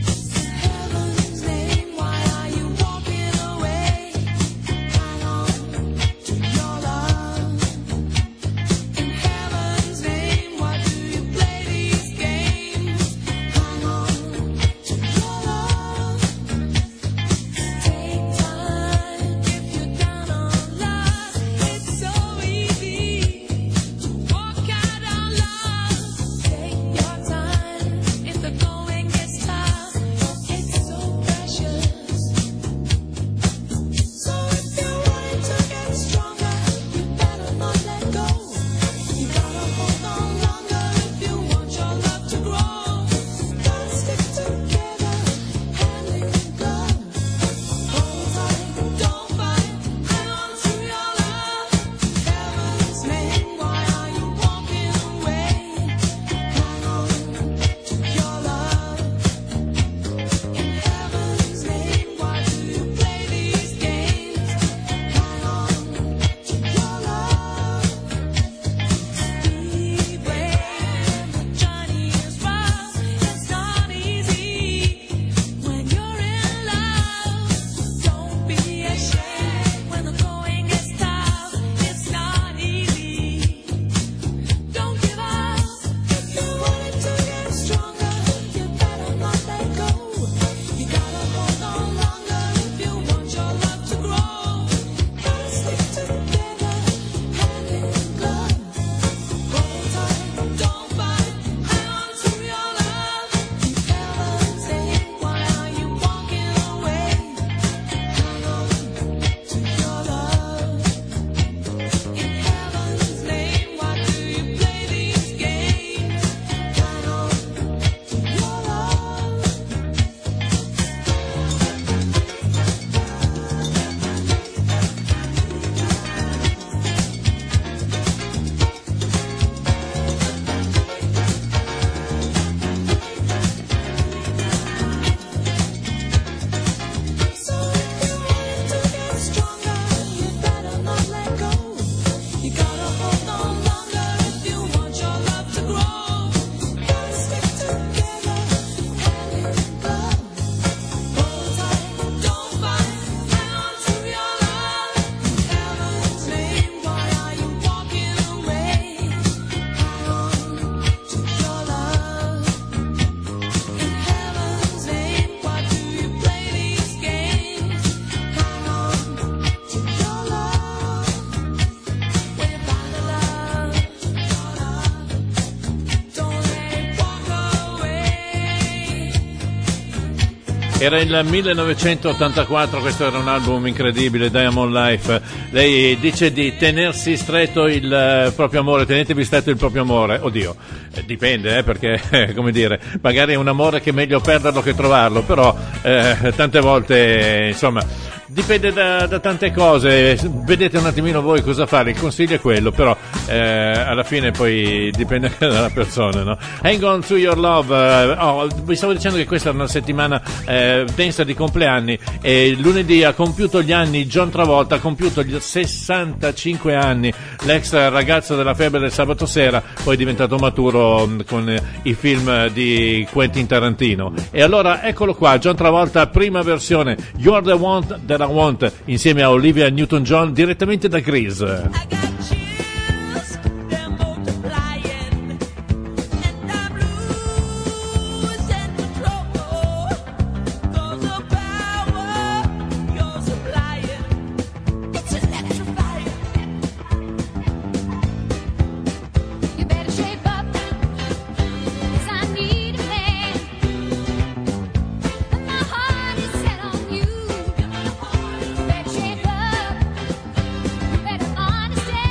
Era il 1984, questo era un album incredibile, Diamond Life. Lei dice di tenersi stretto il proprio amore, tenetevi stretto il proprio amore. Oddio, dipende, perché, come dire, magari è un amore che è meglio perderlo che trovarlo, però tante volte, insomma, dipende da tante cose. Vedete un attimino voi cosa fare, il consiglio è quello, però alla fine poi dipende anche dalla persona, no? Hang On To Your Love. Vi stavo dicendo che questa è una settimana densa di compleanni, e lunedì ha compiuto gli anni John Travolta, ha compiuto gli 65 anni, l'ex ragazzo della febbre del sabato sera, poi è diventato maturo con i film di Quentin Tarantino. E allora eccolo qua, John Travolta, prima versione, You're the One That I Want, insieme a Olivia Newton-John, direttamente da Grease. Understand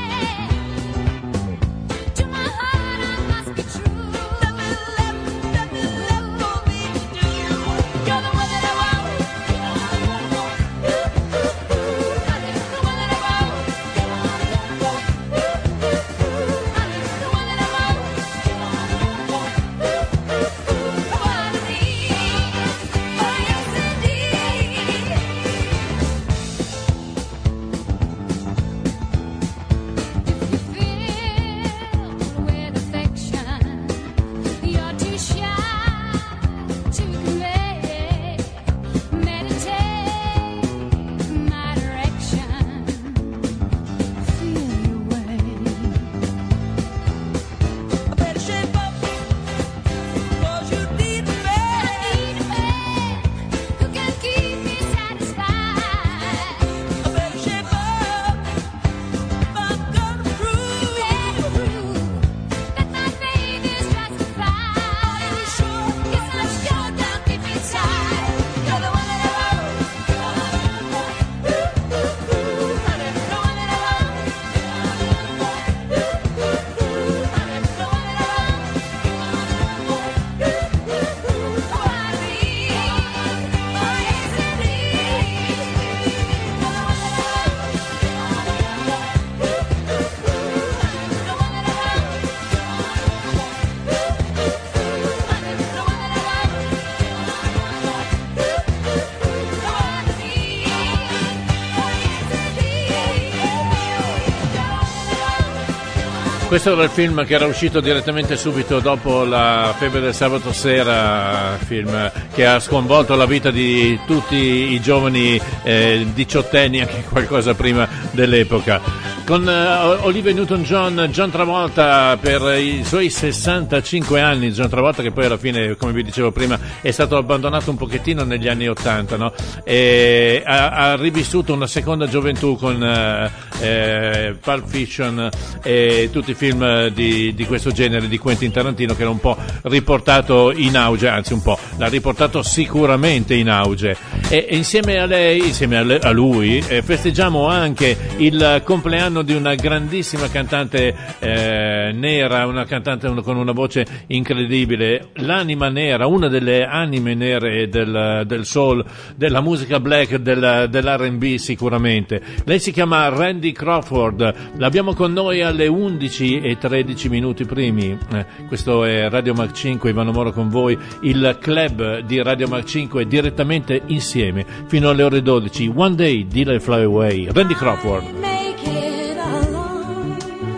Questo era il film che era uscito direttamente subito dopo La febbre del sabato sera, film che ha sconvolto la vita di tutti i giovani diciottenni, anche qualcosa prima dell'epoca. Con Olivia Newton-John, John Travolta per i suoi 65 anni, John Travolta che poi alla fine, come vi dicevo prima, è stato abbandonato un pochettino negli anni 80, no? E ha rivissuto una seconda gioventù con Pulp Fiction e tutti i film di questo genere di Quentin Tarantino, che era un po' riportato in auge, anzi un po', l'ha riportato sicuramente in auge. E insieme a lei, a lui, festeggiamo anche il compleanno di una grandissima cantante nera, una cantante con una voce incredibile, l'anima nera, una delle anime nere del soul, della musica black, dell'R&B sicuramente. Lei si chiama Randy Crawford, l'abbiamo con noi alle 11:13 primi. Questo è Radio Mac 5, Ivano Moro con voi, il club di Radio Mac 5 direttamente insieme fino alle ore 12. One Day, Did I Fly Away, Randy Crawford. Make it alone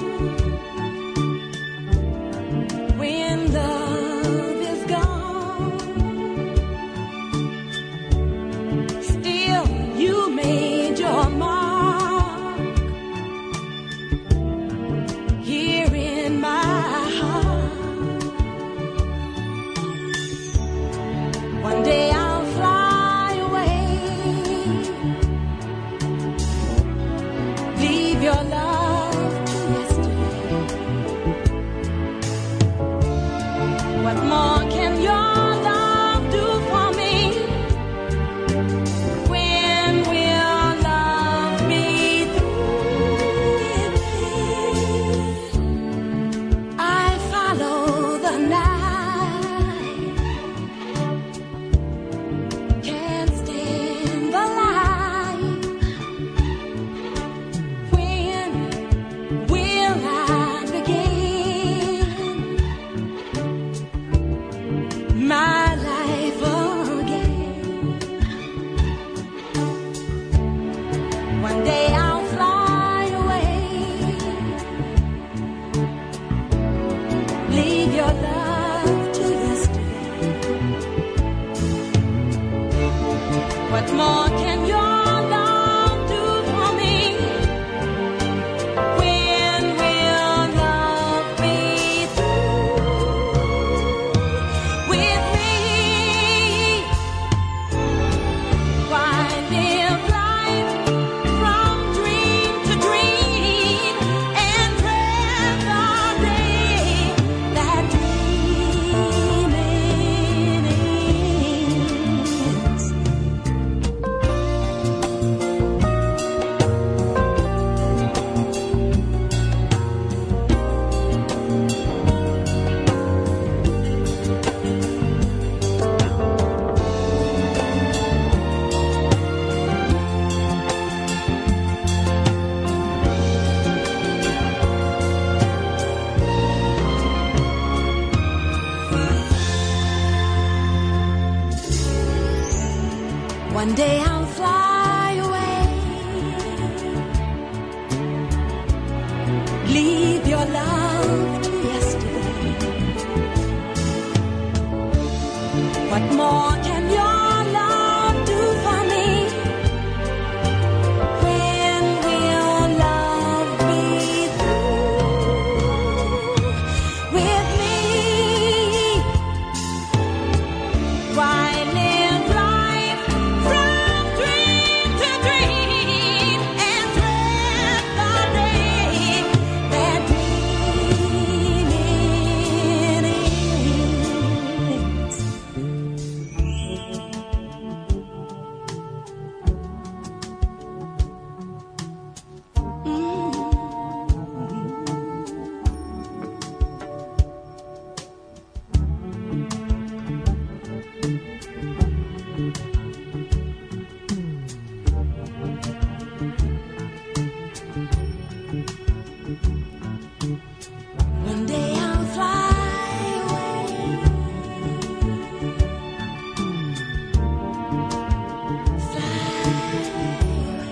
when love is gone. Still, you made your mark here in my heart. One day I'll fly away. Leave your love to yesterday. What more can your love do for me? When will love be through with me? I follow the night, can't stand the light. When will I begin my life again? One day I'll fly away. Leave your love to yesterday. What more can your love do for me? When will love be through with me? Why live life from dream to dream and dread the day that dreaming ends? One day I'll fly away. Leave your love to yesterday. What more can your love do for me? When will love be through with me? Why live life from dream to dream and dread the day that dreaming ends?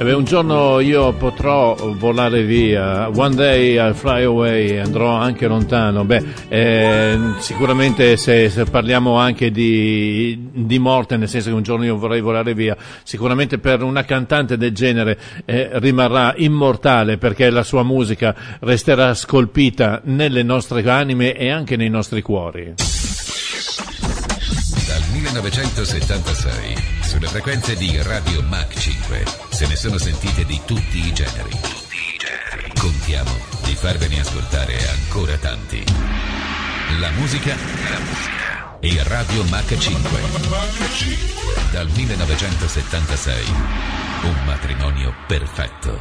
Un giorno io potrò volare via, one day I'll fly away, andrò anche lontano. Sicuramente se parliamo anche di morte, nel senso che un giorno io vorrei volare via, sicuramente per una cantante del genere rimarrà immortale, perché la sua musica resterà scolpita nelle nostre anime e anche nei nostri cuori. Dal 1976 sulle frequenze di Radio Mach 5 se ne sono sentite di tutti i generi. Contiamo di farvene ascoltare ancora tanti. La musica e Radio Mach 5. Dal 1976 un matrimonio perfetto.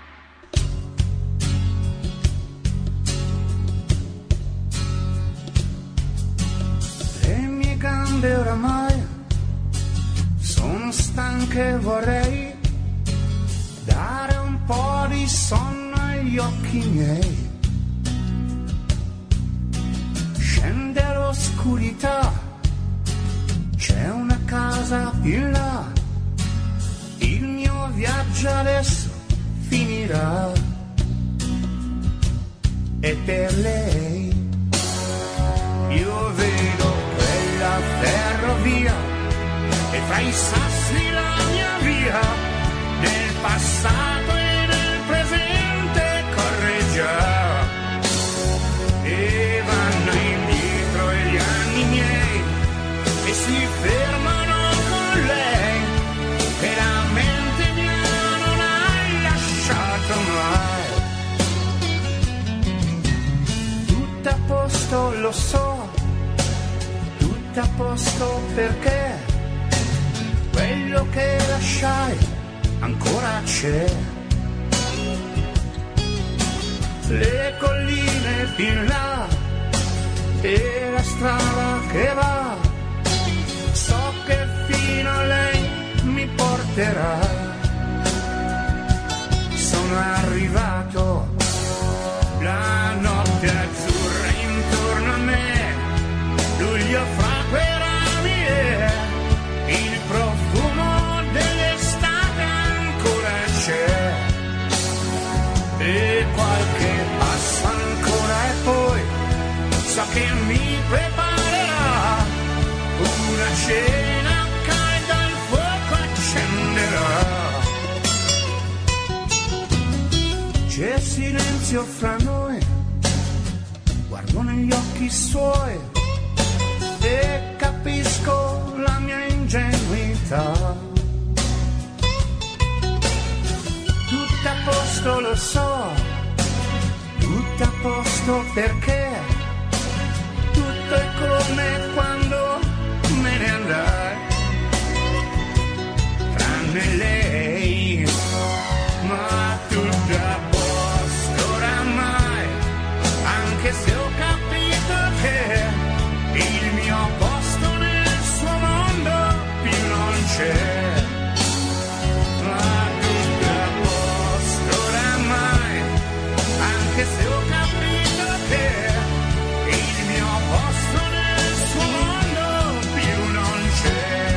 Le mie gambe oramai sono stanche, vorrei dare un po' di sonno agli occhi miei. Scende l'oscurità, c'è una casa più in là, il mio viaggio adesso finirà. E per lei io vedo quella ferrovia e fra i sassi la mia via, del passato e del presente corre già. E vanno indietro gli anni miei e si fermano con lei, che la mente mia non hai lasciato mai. Tutto a posto, lo so, tutto a posto perché quello che lasciai ancora c'è. Le colline più in là e la strada che va, so che fino a lei mi porterà. Sono arrivato, la notte azzurra intorno a me, luglio fra quei rami e il profumo dell'estate ancora c'è, e qualche passo ancora e poi so che mi preparerà una cena calda, il fuoco accenderà. C'è silenzio fra noi, guardo negli occhi suoi e capisco la mia ingenuità. Tutto a posto, lo so, tutto a posto perché tutto è come quando me ne andai, tranne lei, ma tutto a posto oramai, anche se ho capito che il mio posto nel suo mondo più non c'è. Ma tutto a posto oramai, anche se ho capito che il mio posto nel suo mondo più non c'è.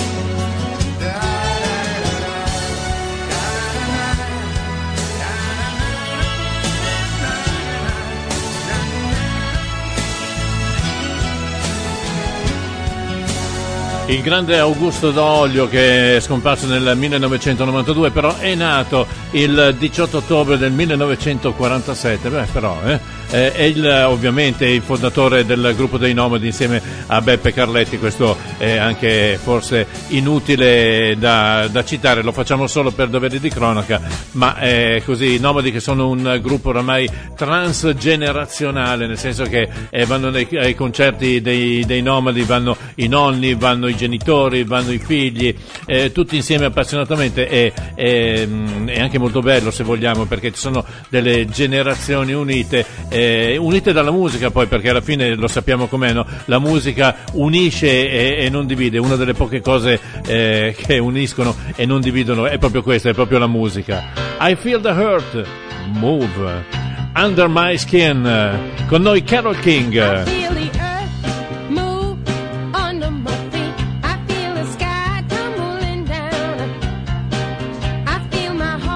Il grande Augusto D'Olio, che è scomparso nel 1992, però è nato il 18 ottobre del 1947, è ovviamente il fondatore del gruppo dei Nomadi insieme a Beppe Carletti. Questo è anche forse inutile da citare, lo facciamo solo per doveri di cronaca, ma è così. I Nomadi, che sono un gruppo oramai transgenerazionale, nel senso che vanno ai concerti dei Nomadi, vanno i nonni, vanno i genitori, vanno i figli, tutti insieme appassionatamente. È anche molto bello, se vogliamo, perché ci sono delle generazioni unite dalla musica, poi, perché alla fine lo sappiamo com'è, no? La musica unisce e non divide. Una delle poche cose che uniscono e non dividono è proprio questa, è proprio la musica. I Feel the Hurt, Move, Under My Skin, con noi Carole King. I feel the earth move under my feet. I feel the sky tumbling down. I feel my heart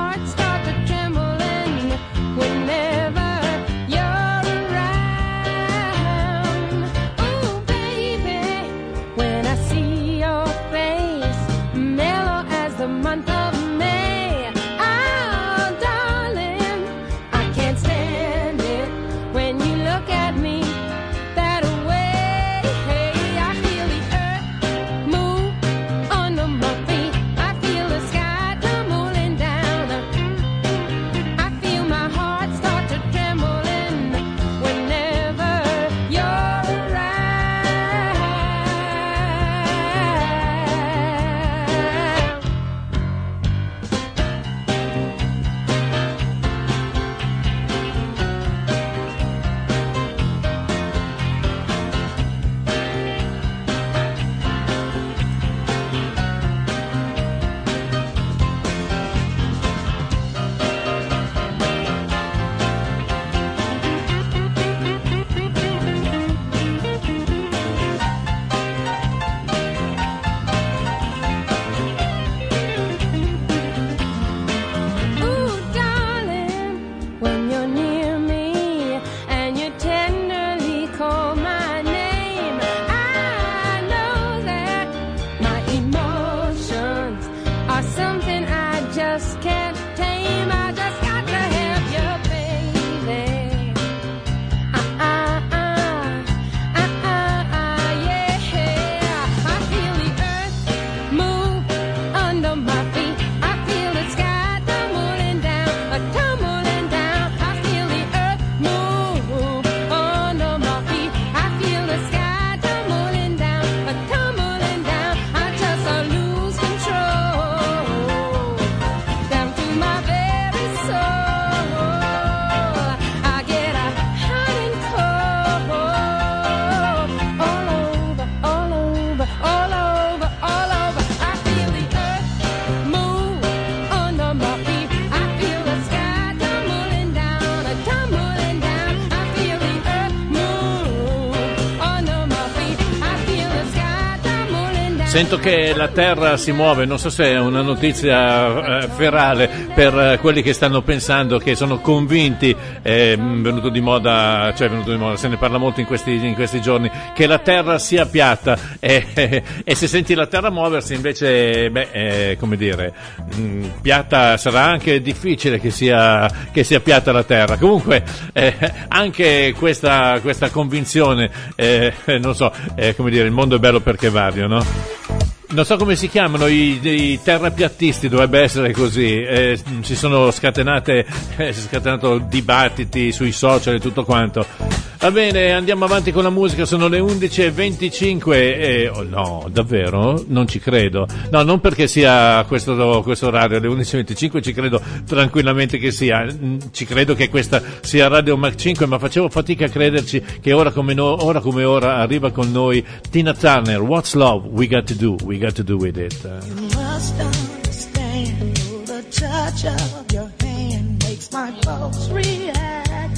Sento che la Terra si muove, non so se è una notizia ferale per quelli che stanno pensando, che sono convinti, venuto di moda, se ne parla molto in questi giorni, che la Terra sia piatta, e se senti la Terra muoversi invece, come dire, piatta, sarà anche difficile che sia piatta la Terra. Comunque anche questa convinzione, non so, come dire, il mondo è bello perché è vario, no? Non so come si chiamano i terrapiattisti, dovrebbe essere così. Si sono scatenato dibattiti sui social e tutto quanto. Va bene, andiamo avanti con la musica, sono le 11:25 oh no, davvero? Non ci credo. No, non perché sia questo orario, alle 11:25 ci credo tranquillamente che sia. Ci credo che questa sia Radio Mac 5, ma facevo fatica a crederci che ora come ora arriva con noi Tina Turner, What's Love We Got to Do With It. You must understand, the touch of your hand makes my pulse react.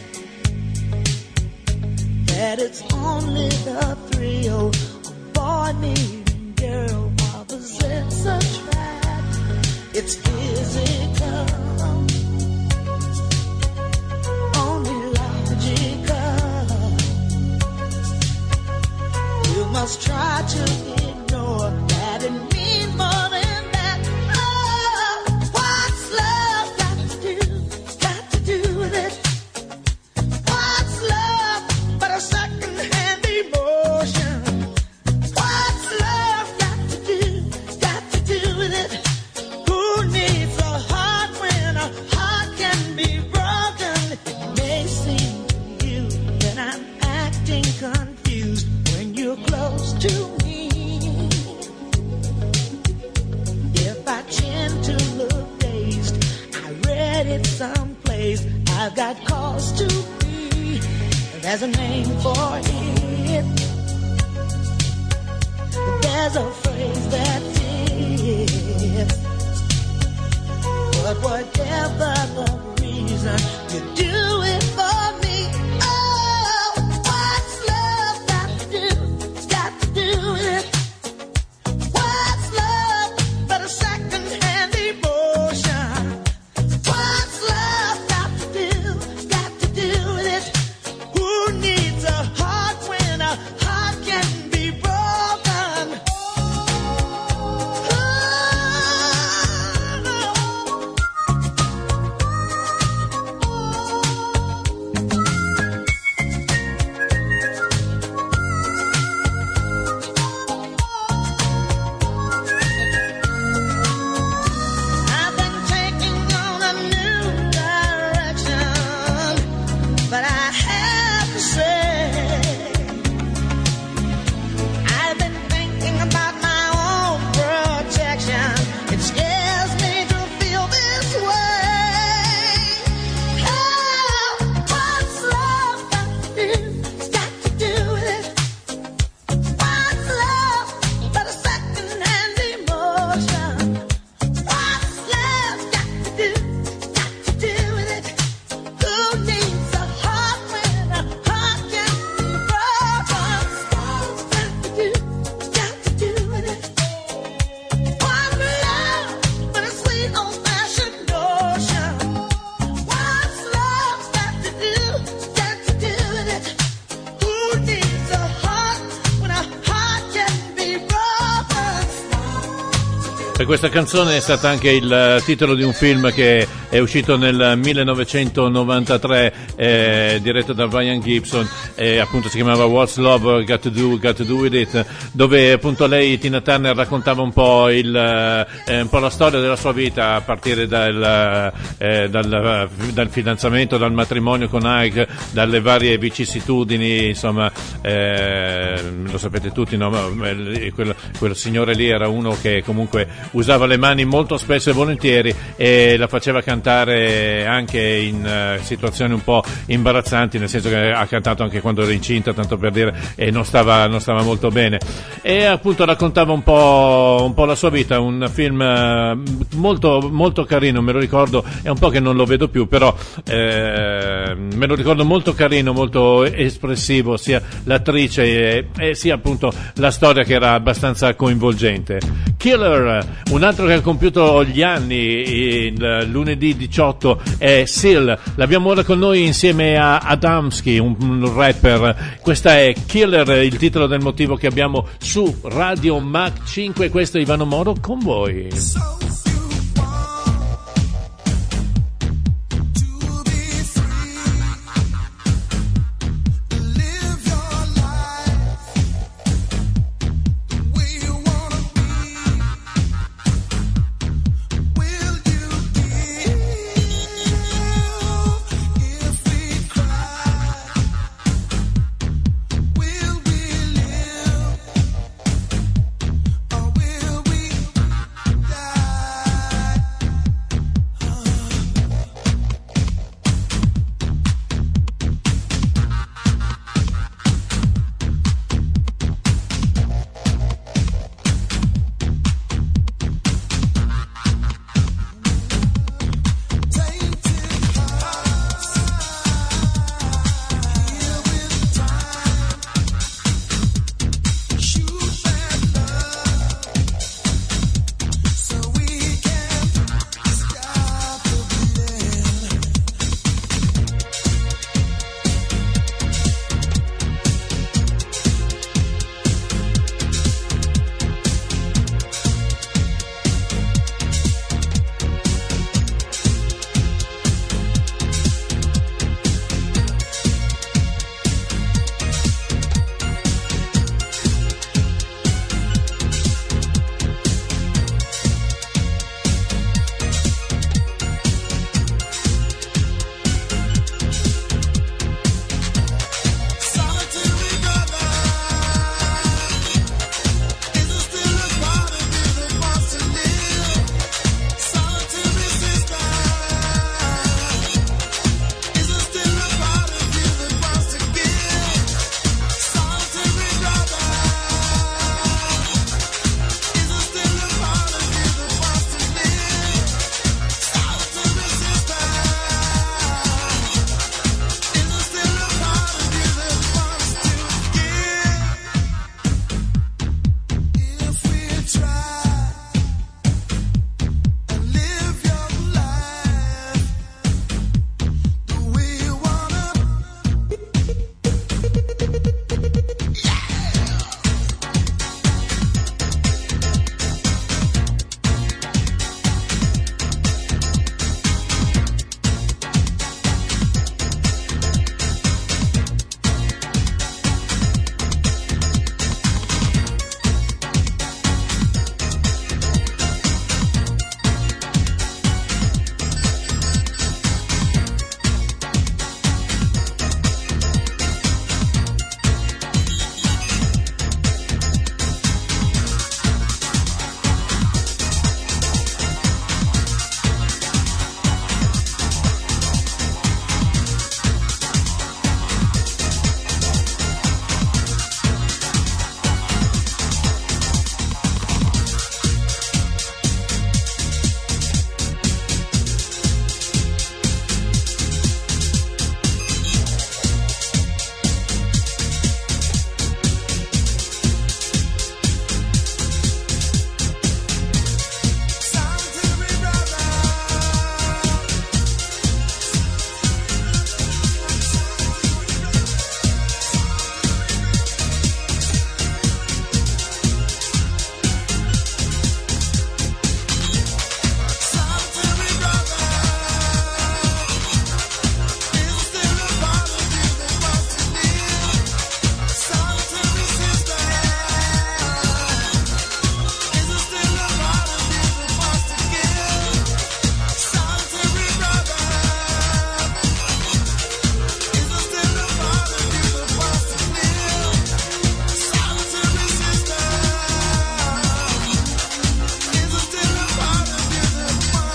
That it's only the thrill of boy meeting girl opposites attract. It's physical, only logical. You must try to ignore that it means more than that. Oh, what's love got to do with it? What's love but a second-hand emotion? What's love got to do with it? Who needs a heart when a heart can be broken? It may seem to you that I'm acting confused when you're close to me. If I tend to look dazed, I read it someplace, I've got cause to be. There's a name for it. There's a phrase that fits. But whatever the reason, you do it for me. Oh, what's love got to do with it? What's love but a second-hand emotion? What's love got to do with it? Who needs a heart when a heart can be broken? I've been taking on a new direction, but I have to say, I've been thinking about my own protection. It scares me to feel this way. Oh, what's love got to do with it? What's love but a second-hand emotion? What's love got to do with it? Who needs a heart when a heart can be broken? What's got to do with it? One love but a sweet old-fashioned notion. What's love got to do with it? Who needs a heart when a heart can be broken? E questa canzone è stata anche il titolo di un film che è uscito nel 1993, diretto da Brian Gibson, appunto si chiamava What's Love Got to Do With It, dove appunto lei, Tina Turner, raccontava un po' un po' la storia della sua vita, a partire dal fidanzamento, dal matrimonio con Ike, dalle varie vicissitudini, insomma, lo sapete tutti, no? Quel signore lì era uno che comunque usava le mani molto spesso e volentieri e la faceva cantare anche in situazioni un po' imbarazzanti, nel senso che ha cantato anche quando era incinta, tanto per dire, e non stava molto bene, e appunto raccontava un po' la sua vita. Un film molto, molto carino, me lo ricordo, è un po' che non lo vedo più, però me lo ricordo molto carino, molto espressivo, sia l'attrice e sia appunto la storia, che era abbastanza coinvolgente. Killer, un altro che ha compiuto gli anni il lunedì 18 è Seal, l'abbiamo ora con noi insieme a Adamski, un rapper. Questa è Killer, il titolo del motivo che abbiamo su Radio Mach 5. Questo è Ivano Moro con voi. Will we die?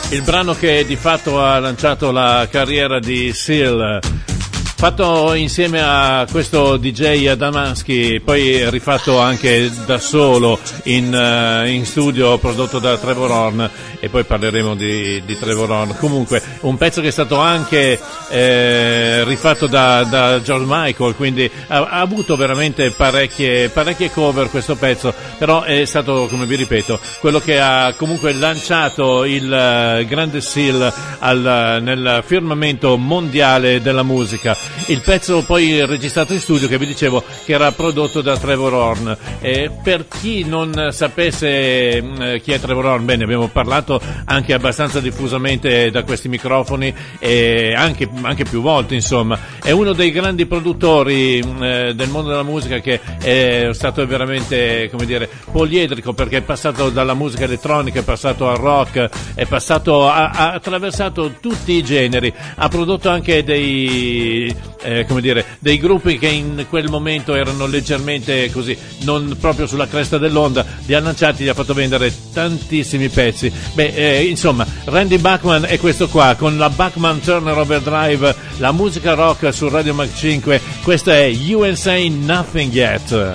Il brano che di fatto ha lanciato la carriera di Seal, fatto insieme a questo DJ Adamansky, poi rifatto anche da solo in studio, prodotto da Trevor Horn, e poi parleremo di Trevor Horn. Comunque un pezzo che è stato anche rifatto da George Michael, quindi ha avuto veramente parecchie cover questo pezzo, però è stato, come vi ripeto, quello che ha comunque lanciato il grande Seal nel firmamento mondiale della musica. Il pezzo poi registrato in studio, che vi dicevo che era prodotto da Trevor Horn. Per chi non sapesse chi è Trevor Horn, bene, abbiamo parlato anche abbastanza diffusamente da questi microfoni e anche più volte, insomma. È uno dei grandi produttori del mondo della musica, che è stato veramente, come dire, poliedrico, perché è passato dalla musica elettronica, è passato al rock, è passato ha attraversato tutti i generi, ha prodotto anche dei gruppi che in quel momento erano leggermente così, non proprio sulla cresta dell'onda, li ha lanciati, gli ha fatto vendere tantissimi pezzi. Insomma, Randy Bachman è questo qua, con la Bachman Turner Overdrive, la musica rock su Radio Mach 5. Questa è You Ain't Saying Nothing Yet.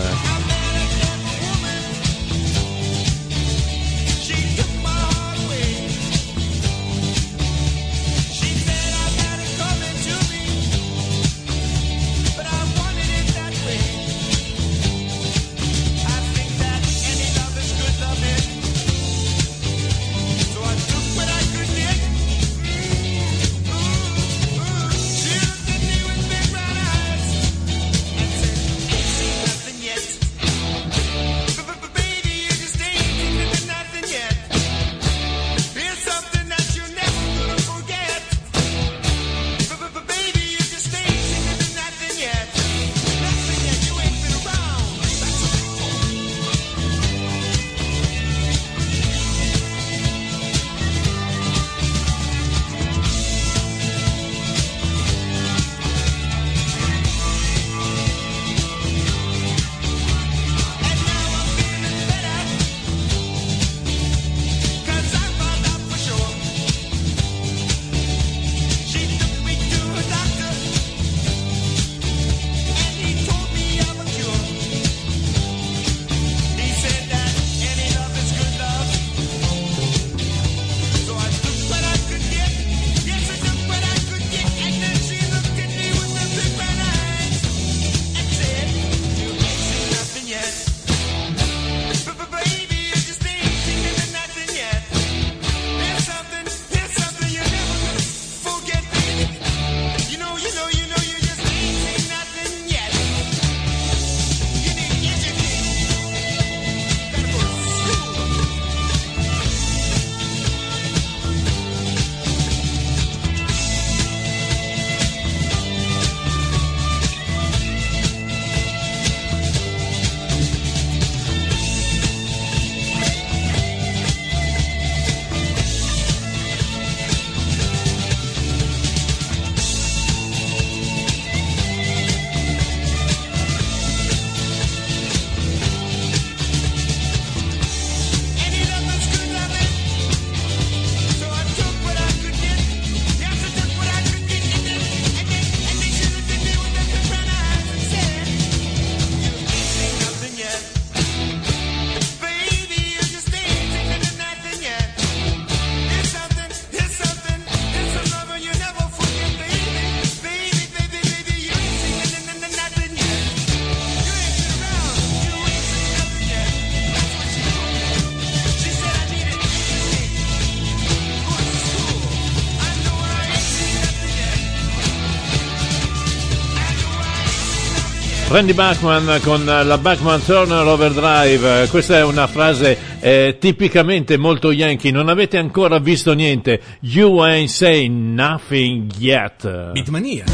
Randy Bachman con la Bachman Turner Overdrive. Questa è una frase tipicamente molto yankee. Non avete ancora visto niente. You ain't saying nothing yet. Beatmania.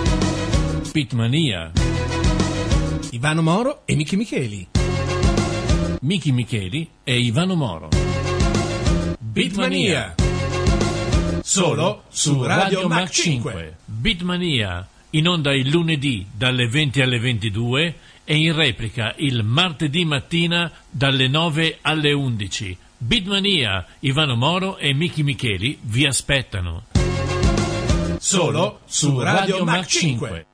Beatmania. Ivano Moro e Miki Micheli. Miki Micheli e Ivano Moro. Beatmania. Solo su Radio Mach 5. Beatmania. In onda il lunedì dalle 20 alle 22 e in replica il martedì mattina dalle 9 alle 11. Beatmania, Ivano Moro e Miki Micheli vi aspettano. Solo su Radio Mach 5.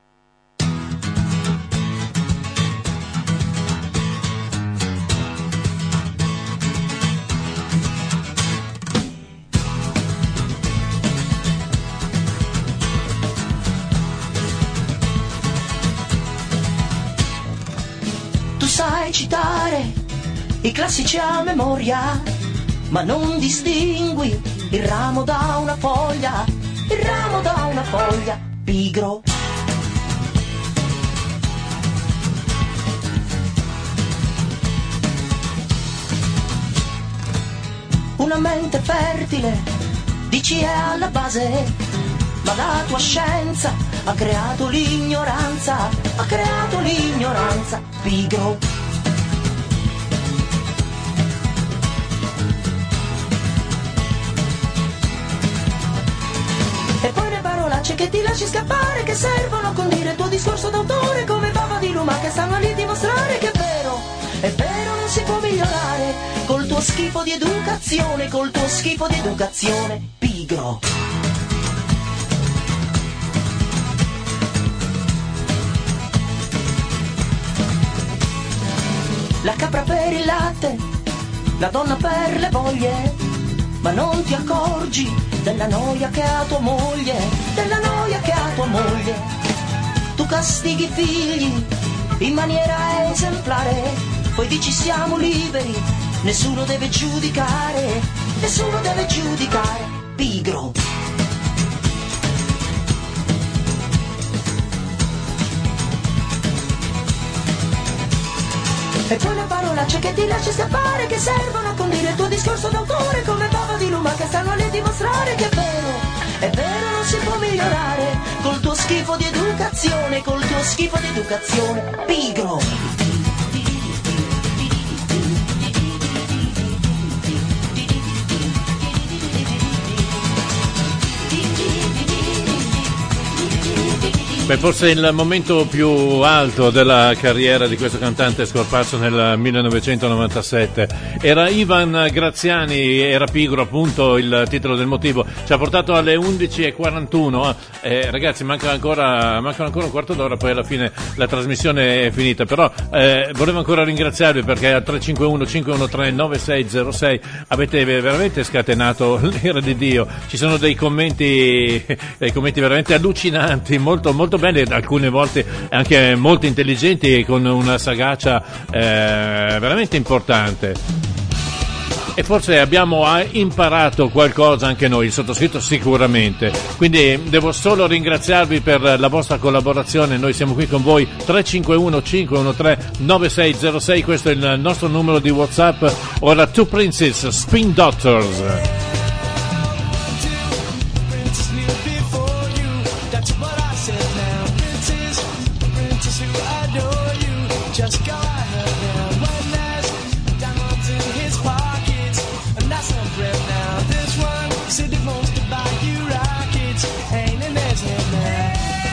Tu sai citare i classici a memoria, ma non distingui il ramo da una foglia, il ramo da una foglia, pigro. Una mente fertile, dici è alla base, ma la tua scienza ha creato l'ignoranza, ha creato l'ignoranza, pigro. E poi le parolacce che ti lasci scappare, che servono a condire il tuo discorso d'autore, come bava di luma che stanno lì a dimostrare che è vero, non si può migliorare, col tuo schifo di educazione, col tuo schifo di educazione, pigro. La capra per il latte, la donna per le voglie, ma non ti accorgi della noia che ha tua moglie, della noia che ha tua moglie. Tu castighi i figli in maniera esemplare, poi dici siamo liberi, nessuno deve giudicare, nessuno deve giudicare, pigro. E poi le parolacce che ti lasci scappare, che servono a condire il tuo discorso d'autore, come bava di luma che stanno lì a dimostrare che è vero, non si può migliorare, col tuo schifo di educazione, col tuo schifo di educazione, pigro. Beh, forse il momento più alto della carriera di questo cantante scomparso nel 1997 era Ivan Graziani, era pigro appunto il titolo del motivo. Ci ha portato alle 11:41, ragazzi mancano ancora un quarto d'ora, poi alla fine la trasmissione è finita, però volevo ancora ringraziarvi perché al 351 513 9606 avete veramente scatenato l'ira di Dio. Ci sono dei commenti veramente allucinanti, molto belle, alcune volte anche molto intelligenti e con una sagacia veramente importante. E forse abbiamo imparato qualcosa anche noi, il sottoscritto sicuramente. Quindi devo solo ringraziarvi per la vostra collaborazione. Noi siamo qui con voi, 351 513 9606, questo è il nostro numero di WhatsApp. Ora Two Princes, Spin Doctors. Just go ahead now. One last diamonds in his pockets, and that's some bread now. This one said he wants to buy you rockets, ain't in his head now.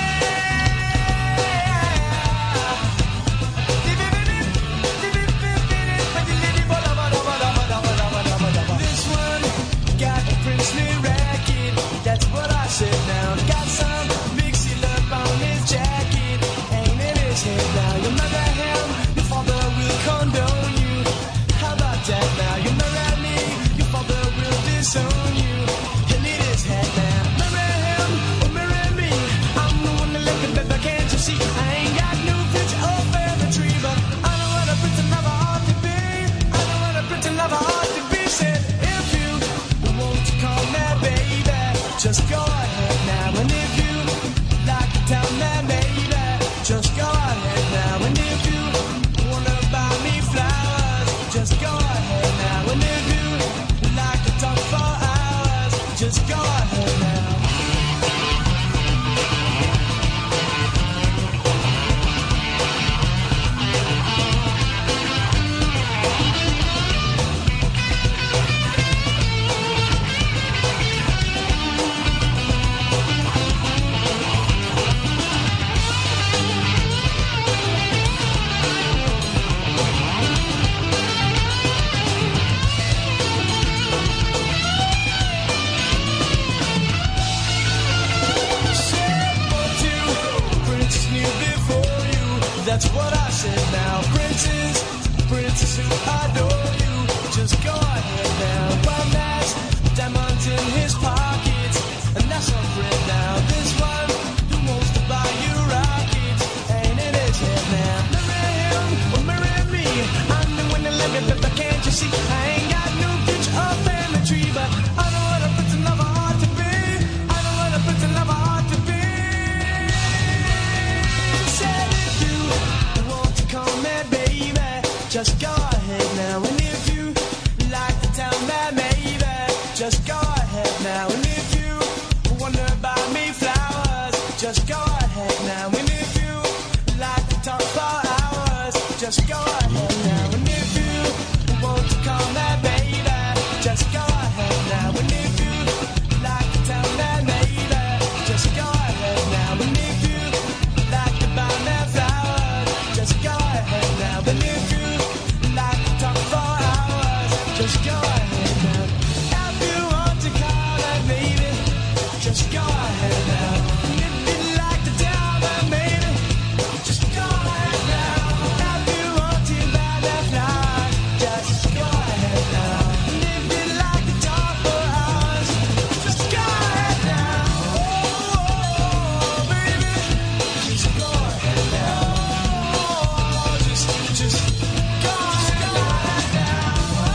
This one got a princely racket, that's what I said now. Got some mixy love on his jacket, ain't in his head now. Your mother condone you. How about that now? You marry me, your father will disown you. He'll need his head now. Marry him or marry me. I'm the one that left him, baby, can't you see? I ain't got no picture or family tree, but I know what a pretty lover ought to be. I know what a pretty lover ought to be. Said if you want to call me baby, just go ahead now. And if you like to tell me baby, just go ahead now. And if you bust it now. Princess who adore you, just go ahead now. One has diamonds in his pockets, and that's a friend now. This one who wants to buy you rockets, ain't in his head now. Marry him or marry me, I'm the one that let me, but can't you see? I ain't got no picture of family tree, but I know what a prince and lover ought to be. I know what a prince and lover ought to be. Said if you want to call me baby, just go ahead now. And if you like to tell me maybe, just go ahead now. And if you wonder about me flowers, just go ahead now. And if you like to talk for hours, just go ahead now. And if you want to call me baby, just go ahead now. And if you like to tell me maybe, just go ahead now. And if you like to buy me flowers, just go ahead now. And if you like to talk for hours, just go ahead now. If you want to call me baby, just go ahead now. And if you like to tell me maybe, just go ahead now. If you want to buy me flowers, just go ahead now. And if you like to talk for hours, just go ahead now. Oh, baby, just go ahead now. Oh, just go ahead now.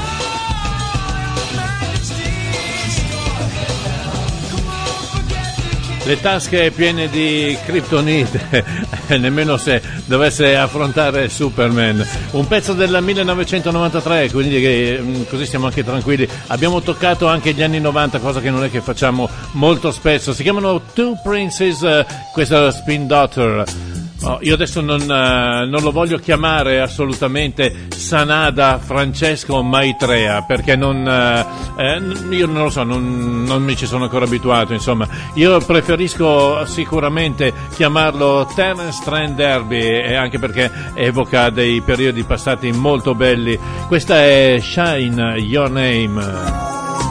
Le tasche piene di kryptonite, nemmeno se dovesse affrontare Superman. Un pezzo del 1993, quindi così stiamo anche tranquilli. Abbiamo toccato anche gli anni 90, cosa che non è che facciamo molto spesso. Si chiamano Two Princes, questa Spin Doctor. Oh, io adesso non lo voglio chiamare assolutamente Sanada Francesco Maitreya, perché io non lo so, non mi ci sono ancora abituato, insomma. Io preferisco sicuramente chiamarlo Terence Trent D'Arby, e anche perché evoca dei periodi passati molto belli. Questa è Shine Your Name.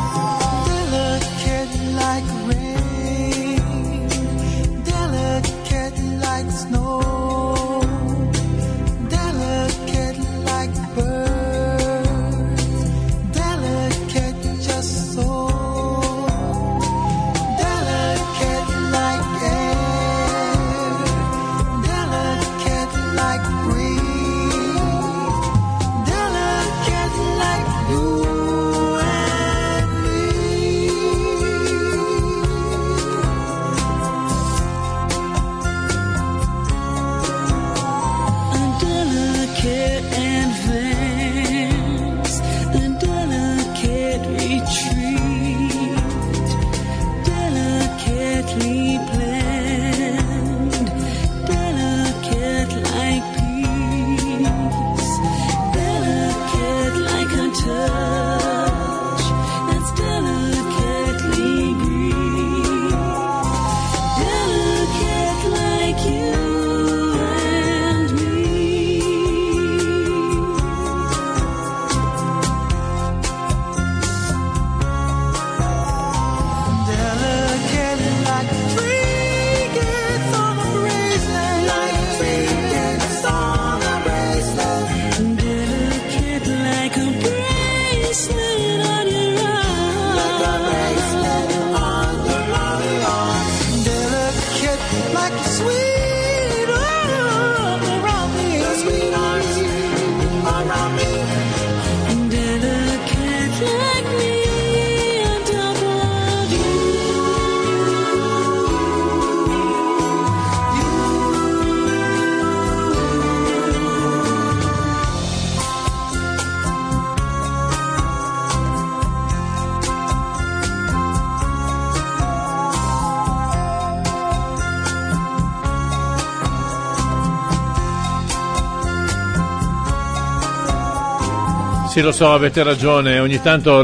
Sì, lo so, avete ragione, ogni tanto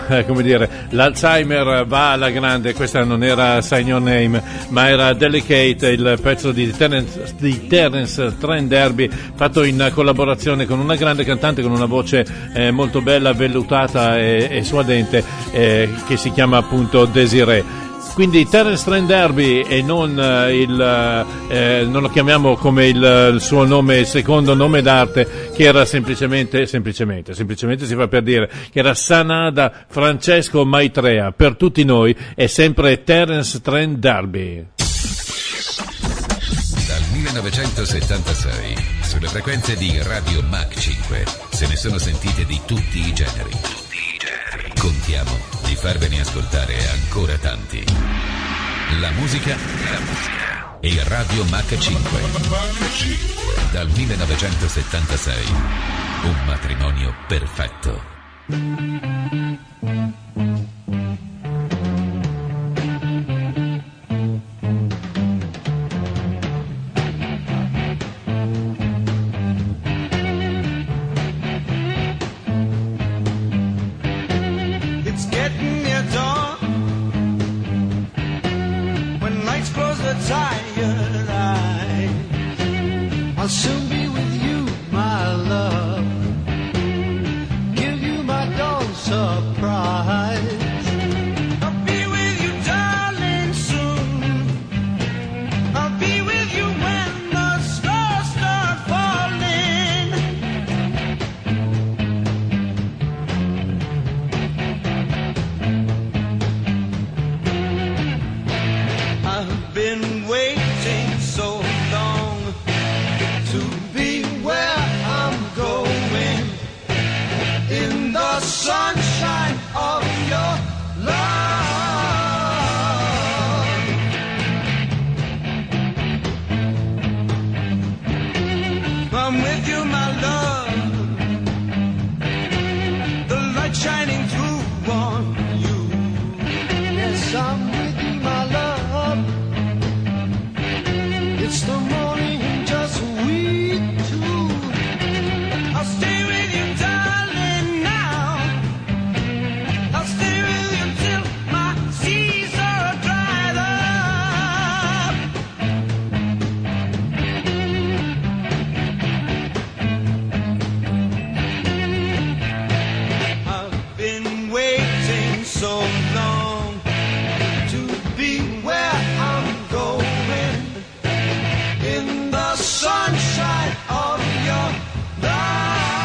l'Alzheimer va alla grande. Questa non era Sign Your Name, ma era Delicate, il pezzo di Terence Trent D'Arby, fatto in collaborazione con una grande cantante con una voce molto bella, vellutata e suadente, che si chiama appunto Desiree. Quindi Terence Trent D'Arby e non non lo chiamiamo come il suo nome, il secondo nome d'arte, che era semplicemente si fa per dire, che era Sanada Francesco Maitreya. Per tutti noi è sempre Terence Trent D'Arby. Dal 1976 sulle frequenze di Radio Mach 5 se ne sono sentite di tutti i generi. Contiamo di farvene ascoltare ancora tanti. La musica e Radio Mach 5. Dal 1976 un matrimonio perfetto. It's getting near dawn. When nights close their tired eyes, I'll soon be with you, my love. Give you my dawn surprise. I'll be with you, darling, soon. I'll be with you when the stars start falling. I've been waiting so long to be where I'm going, in the sunshine of your love. I'm with you, my love, the light shining through on you. Yes, I'm with you, my love. It's the morning and just we two. I'll stay with you, darling, now. I'll stay with you till my seas are dried up. I've been waiting so long to be where I'm going, in the sunshine of your love.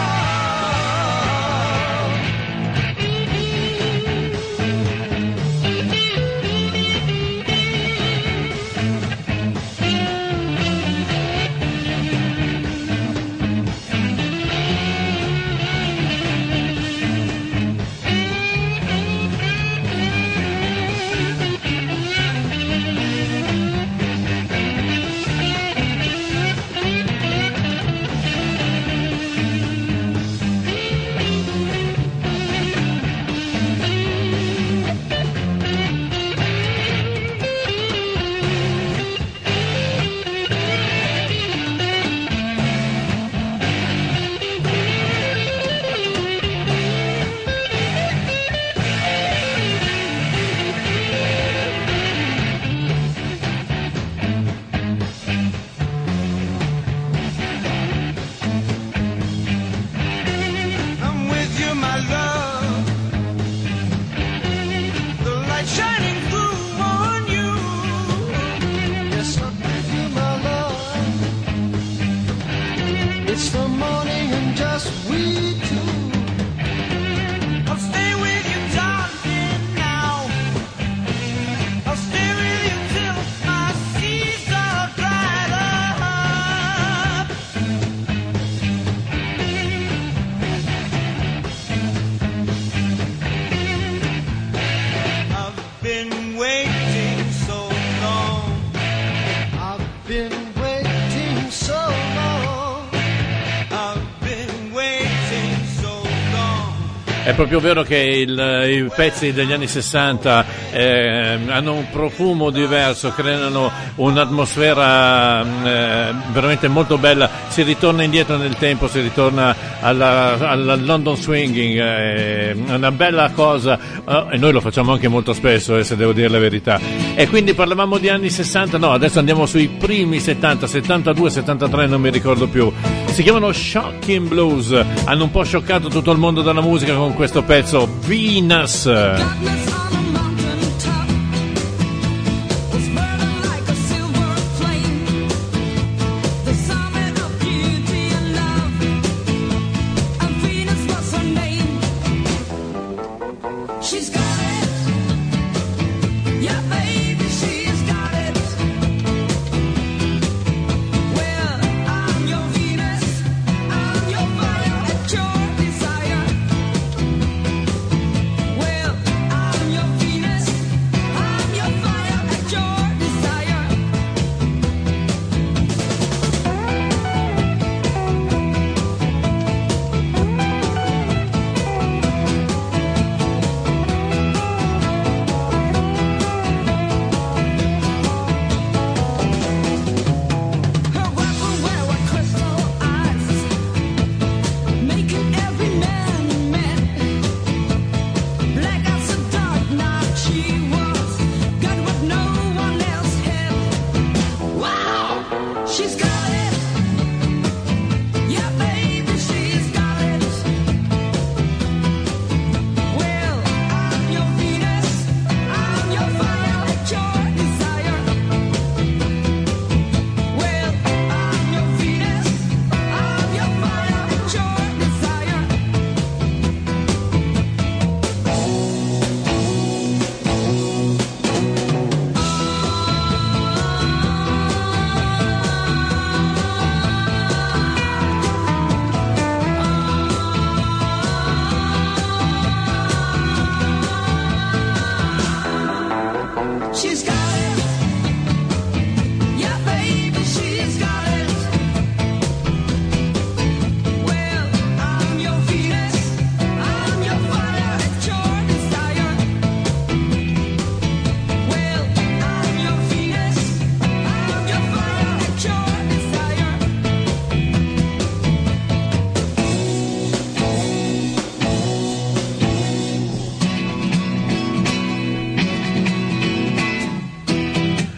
I'm with you, my love, the light shining through on you. Yes, I'm with you, my love. It's the morning and just we two. I'll stay with you, darling, now. I'll stay with you till my seas are dried up. I've been waiting so long. I've been waiting so long. I've been waiting so long. È proprio vero che i pezzi degli anni 60 hanno un profumo diverso, creano un'atmosfera veramente molto bella. Si ritorna indietro nel tempo, si ritorna alla London Swinging, è una bella cosa, e noi lo facciamo anche molto spesso, se devo dire la verità. E quindi parlavamo di anni 60, no, adesso andiamo sui primi 70, 72, 73, non mi ricordo più. Si chiamano Shocking Blues, hanno un po' scioccato tutto il mondo della musica con questo pezzo, Venus. Darkness on a mountain top.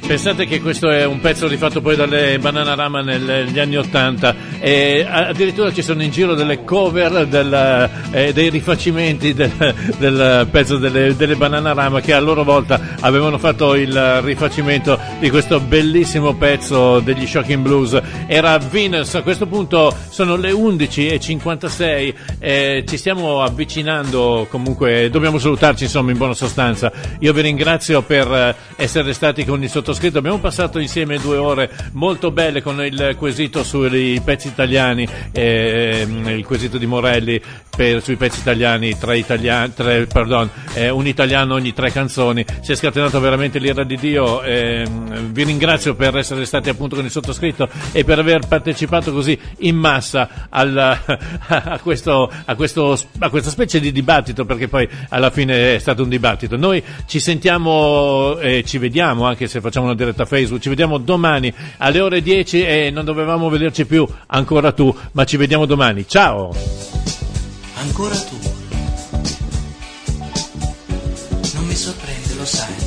Pensate che questo è un pezzo rifatto poi dalle Bananarama negli anni '80 e addirittura ci sono in giro delle cover dei rifacimenti del pezzo delle Bananarama, che a loro volta avevano fatto il rifacimento di questo bellissimo pezzo degli Shocking Blues. Era Venus. A questo punto sono le 11:56, ci stiamo avvicinando, comunque dobbiamo salutarci, insomma, in buona sostanza. Io vi ringrazio per essere stati con il sottoscritto. Abbiamo passato insieme 2 ore molto belle con il quesito sui pezzi italiani, il quesito di Morelli sui pezzi italiani, un italiano ogni 3 canzoni. Si è scatenato veramente l'ira di Dio. Vi ringrazio per essere stati appunto con il sottoscritto e per aver partecipato così in massa a questa specie di dibattito, perché poi alla fine è stato un dibattito. Noi ci sentiamo e ci vediamo, anche se facciamo una diretta Facebook, ci vediamo domani alle ore 10 e non dovevamo vederci più, ancora tu, ma ci vediamo domani. Ciao! Ancora tu. Non mi sorprende, lo sai.